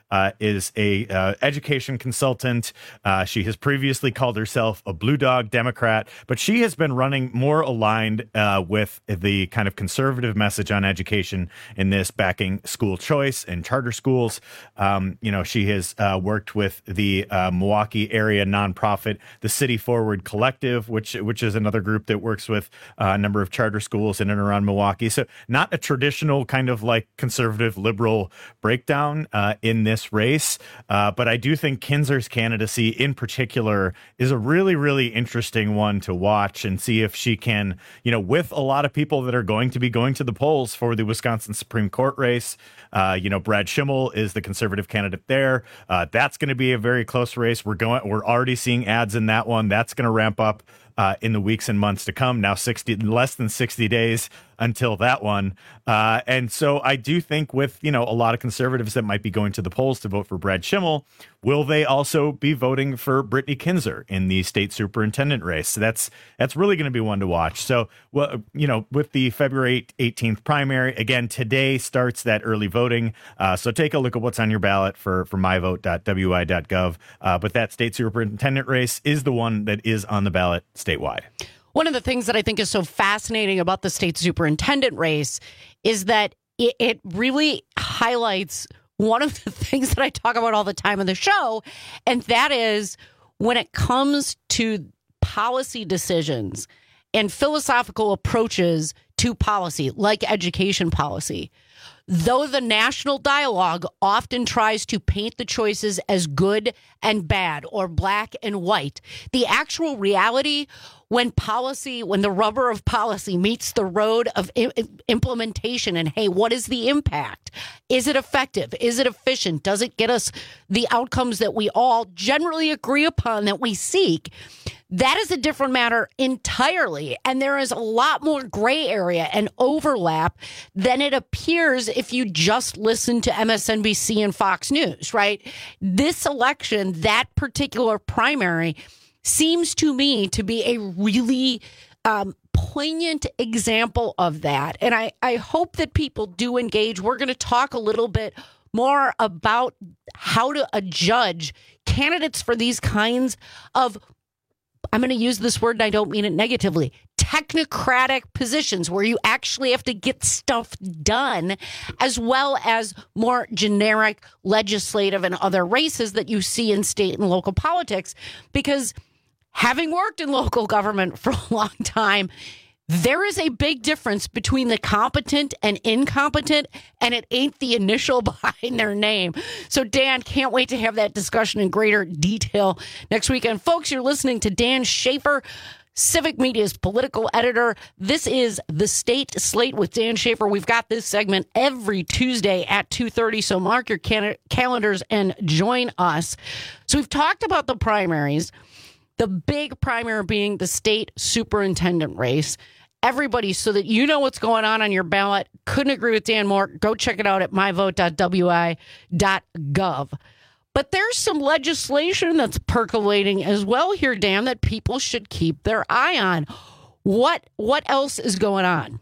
uh, is a uh, education consultant. Uh, she has previously called herself a blue dog Democrat, but she has been running more aligned uh, with the kind of conservative message on education in this, backing school choice and charter schools. Um, you know, she has uh, worked with the uh, Milwaukee area nonprofit, the City Forward Collective, which which is another group that works with uh, a number of charter schools in and around Milwaukee. So not a traditional kind of like conservative liberal breakdown uh, in this race. Uh, but I do think Kinzer's candidacy in particular is a really, really interesting one to watch and see if she can, you know, with a lot of people that are going to be going to the polls for the Wisconsin Supreme Court race. Uh, you know, Brad Schimmel is the conservative candidate there. Uh, that's going to be a very close race. We're going, we're already seeing ads in that one. That's going to ramp up Uh, in the weeks and months to come. Now sixty less than sixty days until that one. Uh, and so I do think with, you know, a lot of conservatives that might be going to the polls to vote for Brad Schimmel, will they also be voting for Brittany Kinzer in the state superintendent race? So that's that's really going to be one to watch. So, well, you know, with the February eighteenth primary, again, today starts that early voting. Uh, so take a look at what's on your ballot for, for my vote dot w i dot gov. Uh, but that state superintendent race is the one that is on the ballot statewide. One of the things that I think is so fascinating about the state superintendent race is that it, it really highlights one of the things that I talk about all the time on the show, and that is when it comes to policy decisions and philosophical approaches to policy, like education policy. Though the national dialogue often tries to paint the choices as good and bad or black and white, the actual reality when policy, when the rubber of policy meets the road of I- implementation and, hey, what is the impact? Is it effective? Is it efficient? Does it get us the outcomes that we all generally agree upon that we seek? That is a different matter entirely. And there is a lot more gray area and overlap than it appears if you just listen to M S N B C and Fox News, right? This election, that particular primary, seems to me to be a really um, poignant example of that. And I, I hope that people do engage. We're going to talk a little bit more about how to adjudge candidates for these kinds of, I'm going to use this word and I don't mean it negatively, technocratic positions where you actually have to get stuff done, as well as more generic legislative and other races that you see in state and local politics. Because having worked in local government for a long time, there is a big difference between the competent and incompetent, and it ain't the initial behind their name. So, Dan, can't wait to have that discussion in greater detail next weekend. Folks, you're listening to Dan Schaefer, Civic Media's political editor. This is The State Slate with Dan Schaefer. We've got this segment every Tuesday at two thirty, so mark your can- calendars and join us. So we've talked about the primaries, the big primary being the state superintendent race. Everybody, so that you know what's going on on your ballot. Couldn't agree with Dan more. Go check it out at my vote dot w i dot gov. But there's some legislation that's percolating as well here, Dan, that people should keep their eye on. What what else is going on?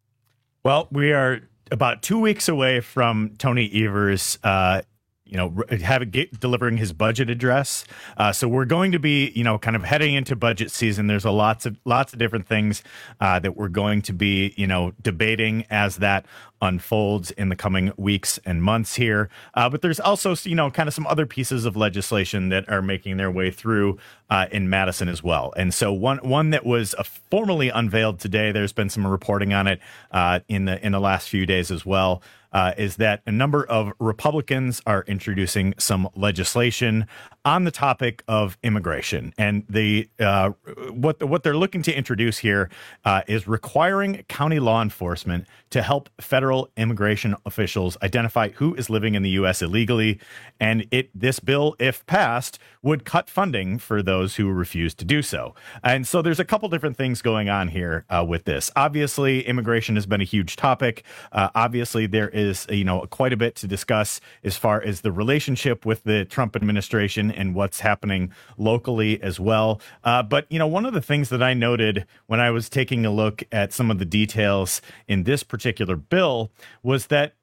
Well, we are about two weeks away from Tony Evers uh you know, have get, delivering his budget address. Uh, so we're going to be, you know, kind of heading into budget season. There's a lots of lots of different things uh, that we're going to be, you know, debating as that unfolds in the coming weeks and months here. Uh, but there's also, you know, kind of some other pieces of legislation that are making their way through uh, in Madison as well. And so one one that was uh, formally unveiled today, there's been some reporting on it uh, in the in the last few days as well. Uh, is that a number of Republicans are introducing some legislation on the topic of immigration, and the uh, what the, what they're looking to introduce here uh, is requiring county law enforcement to help federal immigration officials identify who is living in the U S illegally, and it this bill, if passed, would cut funding for those who refuse to do so. And so there's a couple different things going on here uh, with this. Obviously, immigration has been a huge topic. Uh, obviously, there is is, you know, quite a bit to discuss as far as the relationship with the Trump administration and what's happening locally as well. Uh, but, you know, one of the things that I noted when I was taking a look at some of the details in this particular bill was that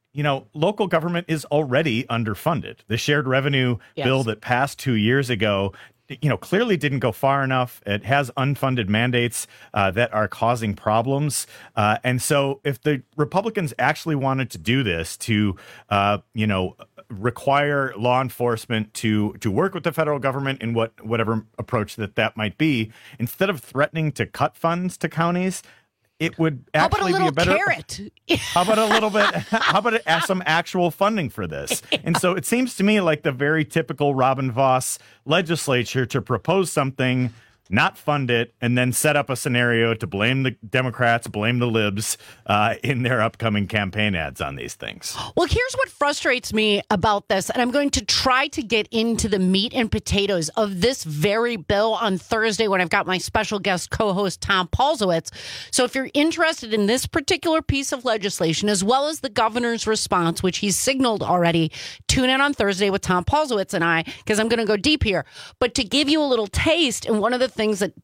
you know, local government is already underfunded. The shared revenue Yes. bill that passed two years ago, you know, clearly didn't go far enough. It has unfunded mandates uh, that are causing problems. Uh, and so if the Republicans actually wanted to do this, to, uh, you know, require law enforcement to to work with the federal government in what whatever approach that that might be, instead of threatening to cut funds to counties, it would How about a actually be little a better. carrot? How about a little bit? How about it, uh, some actual funding for this? And so it seems to me like the very typical Robin Vos legislature to propose something, not fund it, and then set up a scenario to blame the Democrats, blame the libs uh, in their upcoming campaign ads on these things. Well, here's what frustrates me about this, and I'm going to try to get into the meat and potatoes of this very bill on Thursday when I've got my special guest co-host Tom Paulsowitz. So if you're interested in this particular piece of legislation, as well as the governor's response, which he's signaled already, tune in on Thursday with Tom Paulsowitz and I, because I'm going to go deep here. But to give you a little taste, and one of the things that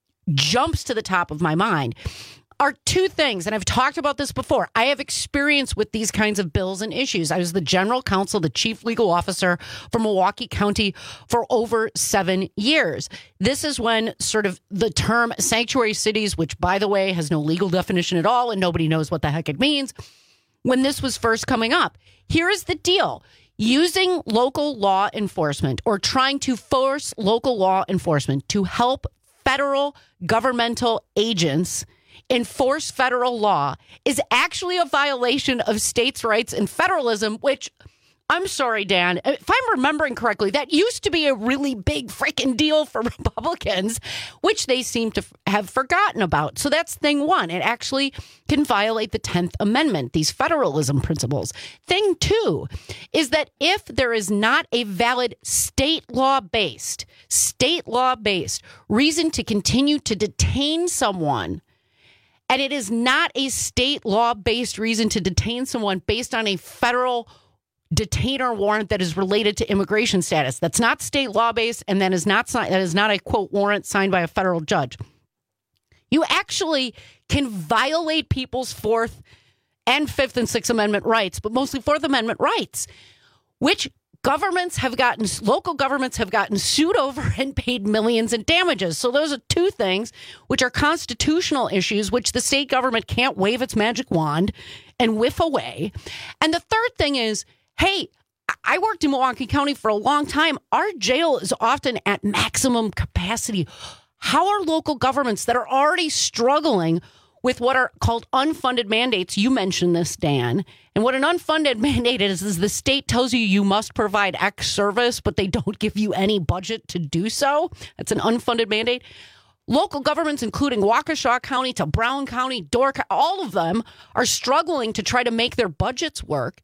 jumps to the top of my mind are two things. And I've talked about this before. I have experience with these kinds of bills and issues. I was the general counsel, the chief legal officer for Milwaukee County for over seven years. This is when sort of the term sanctuary cities, which, by the way, has no legal definition at all, and nobody knows what the heck it means, when this was first coming up. Here is the deal. Using local law enforcement or trying to force local law enforcement to help federal governmental agents enforce federal law is actually a violation of states' rights and federalism, which, I'm sorry, Dan, if I'm remembering correctly, that used to be a really big freaking deal for Republicans, which they seem to have forgotten about. So that's thing one. It actually can violate the tenth Amendment, these federalism principles. Thing two is that if there is not a valid state law-based, state law-based reason to continue to detain someone, and it is not a state law-based reason to detain someone based on a federal detainer warrant that is related to immigration status, that's not state law based, and that is not that is not a quote warrant signed by a federal judge, you actually can violate people's Fourth and Fifth and Sixth Amendment rights, but mostly Fourth Amendment rights, which governments have gotten, local governments have gotten sued over and paid millions in damages. So those are two things which are constitutional issues, which the state government can't wave its magic wand and whiff away. And the third thing is, hey, I worked in Milwaukee County for a long time. Our jail is often at maximum capacity. How are local governments that are already struggling with what are called unfunded mandates? You mentioned this, Dan. And what an unfunded mandate is, is the state tells you you must provide X service, but they don't give you any budget to do so. That's an unfunded mandate. Local governments, including Waukesha County to Brown County, Door, all of them are struggling to try to make their budgets work.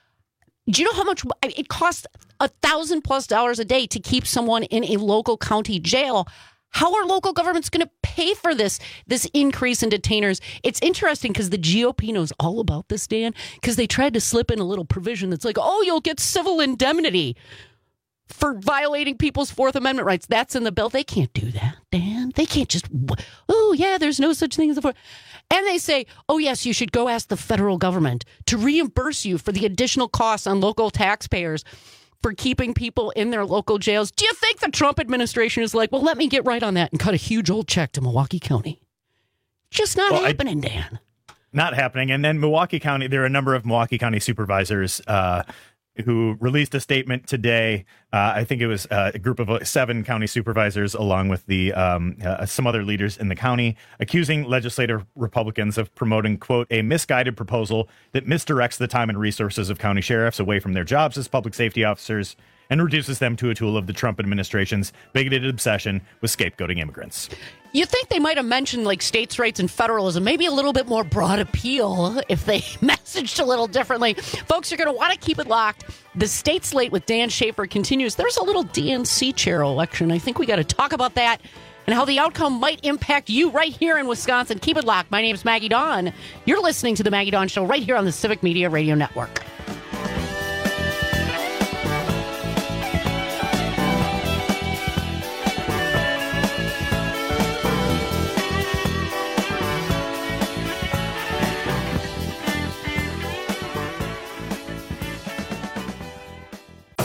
Do you know how much it costs? A thousand plus dollars a day to keep someone in a local county jail. How are local governments going to pay for this, this increase in detainers? It's interesting because the G O P knows all about this, Dan, because they tried to slip in a little provision that's like, oh, you'll get civil indemnity for violating people's Fourth Amendment rights. That's in the bill. They can't do that, Dan. They can't just, oh, yeah, there's no such thing as a Fourth. And they say, oh, yes, you should go ask the federal government to reimburse you for the additional costs on local taxpayers for keeping people in their local jails. Do you think the Trump administration is like, well, let me get right on that and cut a huge old check to Milwaukee County? Just not well, happening, I, Dan. Not happening. And then Milwaukee County, there are a number of Milwaukee County supervisors uh, who released a statement today. Uh, I think it was uh, a group of seven county supervisors, along with the um, uh, some other leaders in the county, accusing legislative Republicans of promoting, quote, a misguided proposal that misdirects the time and resources of county sheriffs away from their jobs as public safety officers and reduces them to a tool of the Trump administration's bigoted obsession with scapegoating immigrants. You think they might have mentioned like states' rights and federalism, maybe a little bit more broad appeal if they messaged a little differently. Folks, you're going to want to keep it locked. The State Slate with Dan Schaefer continues. There's a little D N C chair election. I think we got to talk about that and how the outcome might impact you right here in Wisconsin. Keep it locked. My name is Maggie Dawn. You're listening to The Maggie Dawn Show right here on the Civic Media Radio Network.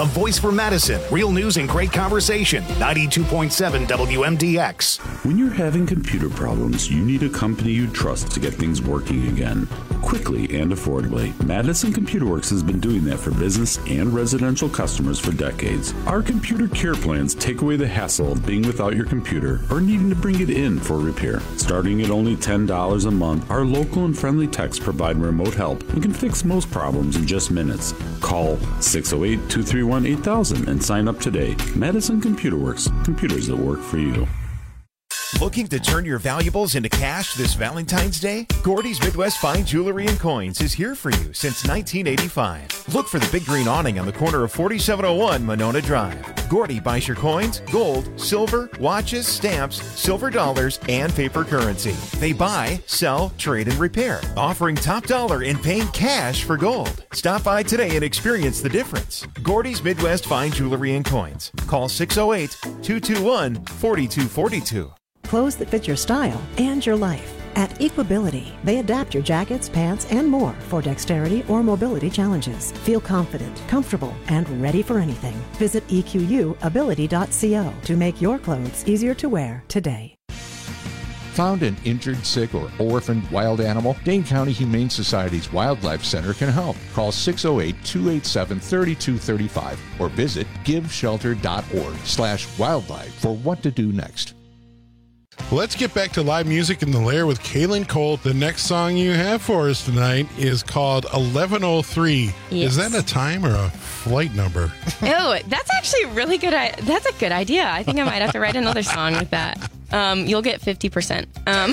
voice for Madison. Real news and great conversation. ninety-two point seven W M D X. When you're having computer problems, you need a company you trust to get things working again. Quickly and affordably. Madison Computer Works has been doing that for business and residential customers for decades. Our computer care plans take away the hassle of being without your computer or needing to bring it in for repair. Starting at only ten dollars a month, our local and friendly techs provide remote help and can fix most problems in just minutes. Call six oh eight, two three one, eight thousand and sign up today. Madison Computer Works. Computers that work for you. Looking to turn your valuables into cash this Valentine's Day? Gordy's Midwest Fine Jewelry and Coins is here for you since nineteen eighty-five. Look for the big green awning on the corner of forty-seven oh one Monona Drive. Gordy buys your coins, gold, silver, watches, stamps, silver dollars, and paper currency. They buy, sell, trade, and repair, offering top dollar and paying cash for gold. Stop by today and experience the difference. Gordy's Midwest Fine Jewelry and Coins. Call six oh eight, two two one, four two four two. Clothes that fit your style and your life. At Equability, they adapt your jackets, pants, and more for dexterity or mobility challenges. Feel confident, comfortable, and ready for anything. Visit E Q U ability dot co to make your clothes easier to wear today. Found an injured, sick, or orphaned wild animal? Dane County Humane Society's Wildlife Center can help. Call six oh eight, two eight seven, three two three five or visit giveshelter.org slash wildlife for what to do next. Let's get back to live music in the Lair with Kaylin Colt. The next song you have for us tonight is called eleven oh three. Yes. Is that a time or a flight number? Oh, that's actually a really good. I- that's a good idea. I think I might have to write another song with that. Um, you'll get fifty percent. Um.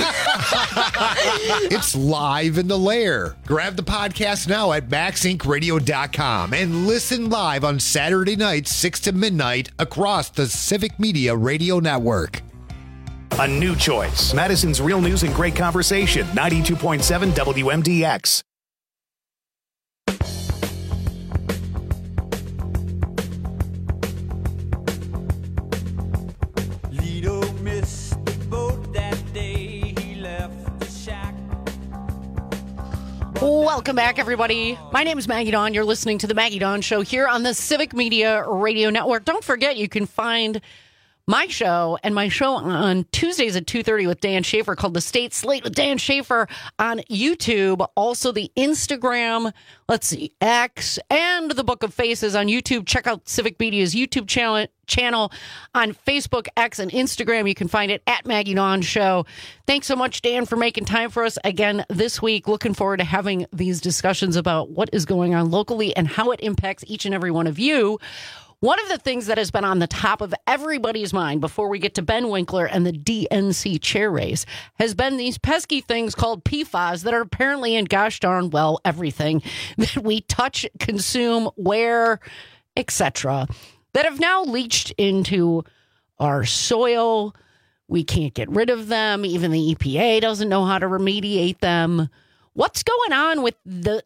It's live in the Lair. Grab the podcast now at max inc radio dot com and listen live on Saturday nights, six to midnight across the Civic Media Radio Network. A new choice. Madison's real news and great conversation. ninety-two point seven W M D X. Lido missed the boat that day he left the shack. Welcome back, everybody. My name is Maggie Dawn. You're listening to the Maggie Dawn Show here on the Civic Media Radio Network. Don't forget, you can find my show and my show on Tuesdays at two thirty with Dan Schaefer called The State Slate with Dan Schaefer on YouTube. Also the Instagram, let's see, X, and the Book of Faces on YouTube. Check out Civic Media's YouTube channel, channel on Facebook, X, and Instagram. You can find it at Maggie Dawn Show. Thanks so much, Dan, for making time for us again this week. Looking forward to having these discussions about what is going on locally and how it impacts each and every one of you. One of the things that has been on the top of everybody's mind before we get to Ben Winkler and the D N C chair race has been these pesky things called P FAS that are apparently in gosh darn well everything that we touch, consume, wear, et cetera, that have now leached into our soil. We can't get rid of them. Even the E P A doesn't know how to remediate them. What's going on with the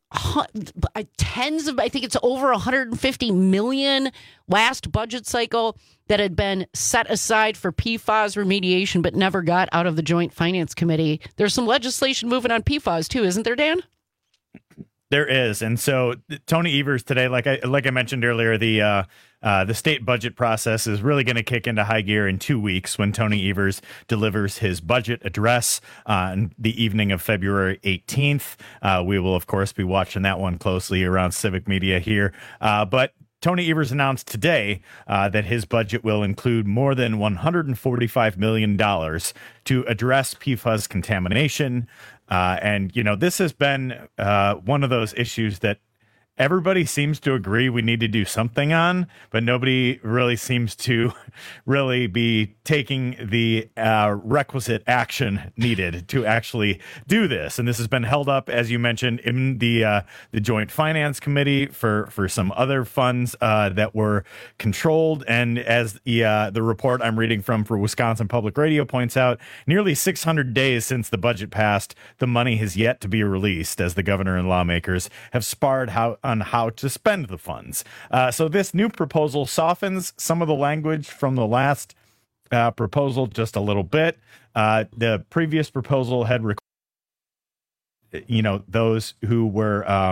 tens of, I think it's over one hundred fifty million last budget cycle that had been set aside for P FAS remediation, but never got out of the Joint Finance Committee. There's some legislation moving on P FAS too, isn't there, Dan? There is, and so Tony Evers today, like I like I mentioned earlier, the uh, uh, the state budget process is really going to kick into high gear in two weeks when Tony Evers delivers his budget address on the evening of February eighteenth. Uh, we will, of course, be watching that one closely around Civic Media here, uh, but Tony Evers announced today uh, that his budget will include more than one hundred forty-five million dollars to address P FAS contamination. Uh, and, you know, this has been uh, one of those issues that everybody seems to agree we need to do something on, but nobody really seems to really be taking the uh, requisite action needed to actually do this. And this has been held up, as you mentioned, in the uh, the Joint Finance Committee for, for some other funds uh, that were controlled. And as the, uh, the report I'm reading from for Wisconsin Public Radio points out, nearly six hundred days since the budget passed, the money has yet to be released as the governor and lawmakers have sparred how on how to spend the funds. Uh, so this new proposal softens some of the language from the last uh, proposal just a little bit. Uh, the previous proposal had, rec- you know, those who were um,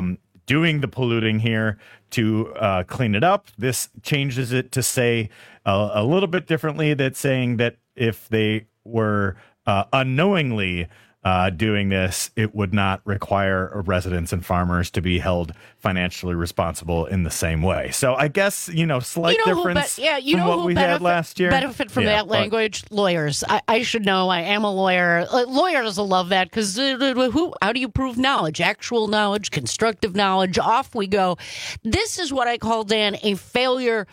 doing the polluting here to uh, clean it up. This changes it to say uh, a little bit differently, that's saying that if they were uh, unknowingly uh, doing this, it would not require residents and farmers to be held financially responsible in the same way. So I guess, you know, slight you know difference who be- yeah, you from know what who we benefit, had last year. Benefit from Yeah, that but- language? Lawyers. I, I should know. I am a lawyer. Uh, lawyers will love that because uh, who? How do you prove knowledge? Actual knowledge, constructive knowledge. Off we go. This is what I call, Dan, a failure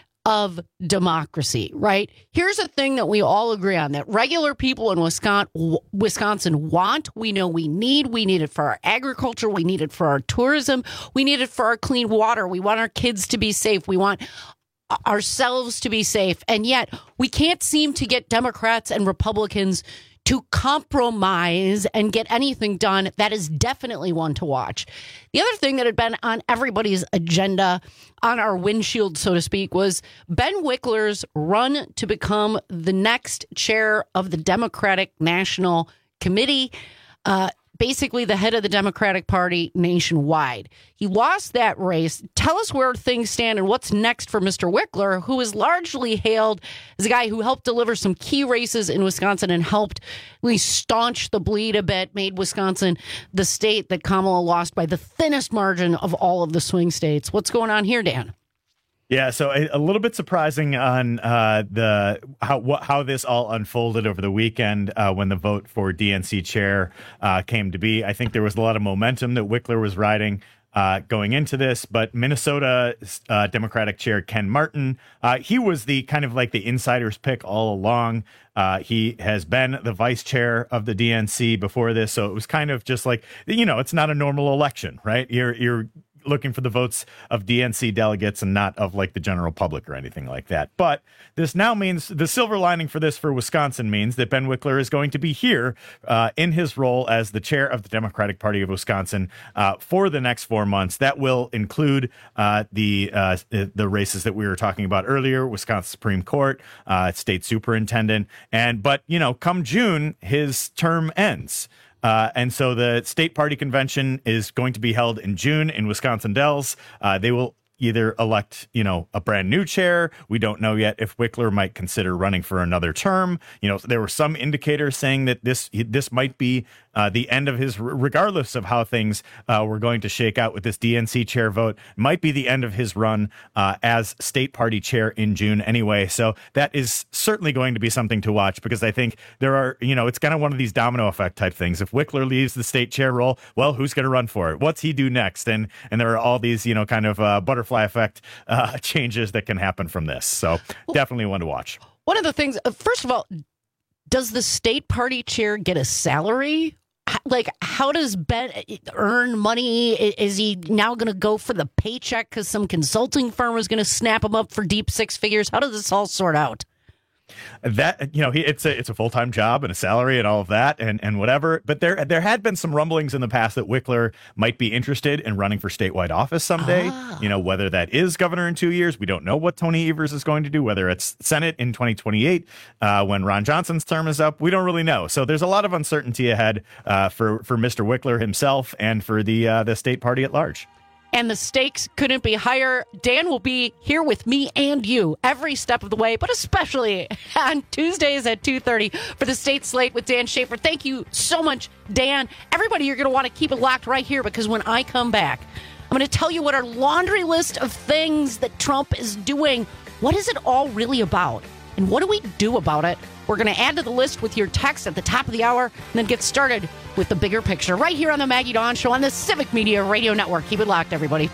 of democracy, right? Here's a thing that we all agree on, that regular people in Wisconsin, Wisconsin want, we know we need, we need it for our agriculture, we need it for our tourism, we need it for our clean water, we want our kids to be safe, we want ourselves to be safe, and yet we can't seem to get Democrats and Republicans to compromise and get anything done. That is definitely one to watch. The other thing that had been on everybody's agenda, on our windshield, so to speak, was Ben Wickler's run to become the next chair of the Democratic National Committee, uh, basically the head of the Democratic Party nationwide. He lost that race. Tell us where things stand and what's next for Mister Wickler, who is largely hailed as a guy who helped deliver some key races in Wisconsin and helped at least staunch the bleed a bit, made Wisconsin the state that Kamala lost by the thinnest margin of all of the swing states. What's going on here, Dan? Yeah, so a, a little bit surprising on uh, the how what, how this all unfolded over the weekend uh, when the vote for D N C chair uh, came to be. I think there was a lot of momentum that Wickler was riding uh, going into this, but Minnesota uh, Democratic chair Ken Martin, uh, he was the kind of like the insider's pick all along. Uh, he has been the vice chair of the D N C before this, so it was kind of just like, you know, it's not a normal election, right? You're you're looking for the votes of D N C delegates and not of like the general public or anything like that. But this now means the silver lining for this for Wisconsin means that Ben Wickler is going to be here uh, in his role as the chair of the Democratic Party of Wisconsin uh, for the next four months. That will include uh, the uh, the races that we were talking about earlier, Wisconsin Supreme Court, uh, state superintendent. And but, you know, come June, his term ends. Uh, and so the state party convention is going to be held in June in Wisconsin Dells. Uh, they will either elect, you know, a brand new chair. We don't know yet if Wickler might consider running for another term. You know, there were some indicators saying that this this might be uh, the end of his, regardless of how things uh, were going to shake out with this D N C chair vote, might be the end of his run uh, as state party chair in June anyway. So that is certainly going to be something to watch, because I think there are, you know, it's kind of one of these domino effect type things. If Wickler leaves the state chair role, well, who's going to run for it? What's he do next? And and there are all these, you know, kind of uh, butterfly effect uh, changes that can happen from this. So well, definitely one to watch. One of the things, uh, first of all, does the state party chair get a salary? Like, how does Ben earn money? Is he now going to go for the paycheck because some consulting firm is going to snap him up for deep six figures? How does this all sort out? That, you know, he, it's a it's a full time job and a salary and all of that and, and whatever. But there there had been some rumblings in the past that Wickler might be interested in running for statewide office someday. Ah. You know, whether that is governor in two years, we don't know what Tony Evers is going to do. Whether it's Senate in twenty twenty-eight uh, when Ron Johnson's term is up, we don't really know. So there's a lot of uncertainty ahead uh, for for Mister Wickler himself and for the uh, the state party at large. And the stakes couldn't be higher. Dan will be here with me and you every step of the way, but especially on Tuesdays at two thirty for the State Slate with Dan Schaefer. Thank you so much, Dan. Everybody, you're going to want to keep it locked right here, because when I come back, I'm going to tell you what our laundry list of things that Trump is doing, what is it all really about? And what do we do about it? We're going to add to the list with your text at the top of the hour, and then get started with the bigger picture right here on the Maggie Dawn Show on the Civic Media Radio Network. Keep it locked, everybody.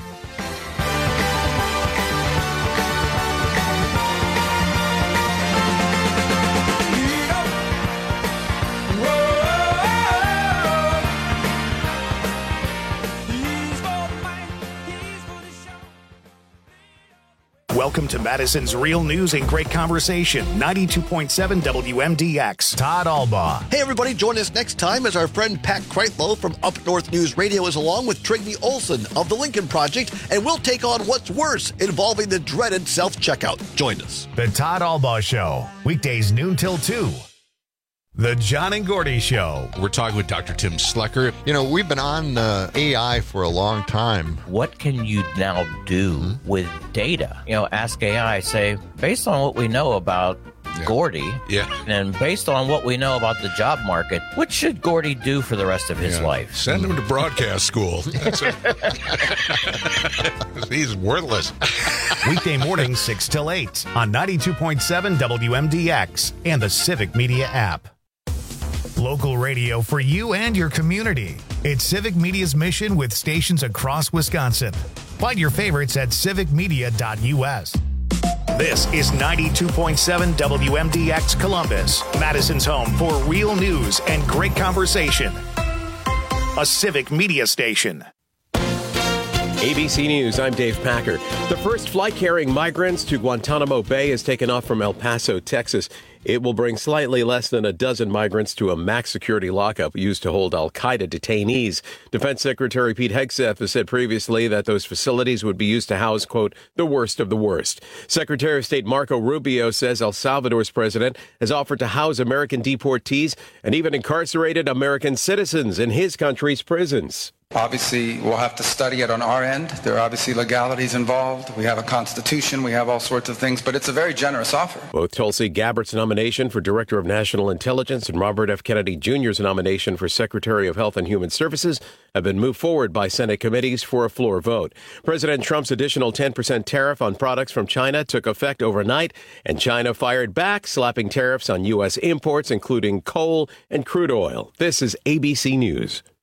Welcome to Madison's Real News and Great Conversation, ninety-two point seven W M D X. Todd Albaugh. Hey, everybody, join us next time as our friend Pat Kreitlow from Up North News Radio is along with Trigney Olson of the Lincoln Project, and we'll take on What's Worse, involving the dreaded self-checkout. Join us. The Todd Albaugh Show, weekdays noon till two. The John and Gordy Show. We're talking with Doctor Tim Slecker. You know, we've been on uh, A I for a long time. What can you now do mm-hmm. with data? You know, ask A I, say, based on what we know about yeah. Gordy, yeah. and based on what we know about the job market, what should Gordy do for the rest of his yeah. life? Send him to broadcast school. That's it. He's worthless. Weekday mornings, six till eight on ninety-two point seven W M D X and the Civic Media app. Local radio for you and your community. It's Civic Media's mission with stations across Wisconsin. Find your favorites at civic media dot U S. This is ninety-two point seven W M D X Columbus, Madison's home for real news and great conversation. A Civic Media station. A B C News, I'm Dave Packer. The first flight carrying migrants to Guantanamo Bay has taken off from El Paso, Texas. It will bring slightly less than a dozen migrants to a max security lockup used to hold al-Qaeda detainees. Defense Secretary Pete Hegseth has said previously that those facilities would be used to house, quote, the worst of the worst. Secretary of State Marco Rubio says El Salvador's president has offered to house American deportees and even incarcerated American citizens in his country's prisons. Obviously, we'll have to study it on our end. There are obviously legalities involved. We have a constitution. We have all sorts of things, but it's a very generous offer. Both Tulsi Gabbard's nomination for Director of National Intelligence and Robert F. Kennedy Junior's nomination for Secretary of Health and Human Services have been moved forward by Senate committees for a floor vote. President Trump's additional ten percent tariff on products from China took effect overnight, and China fired back, slapping tariffs on U S imports, including coal and crude oil. This is A B C News.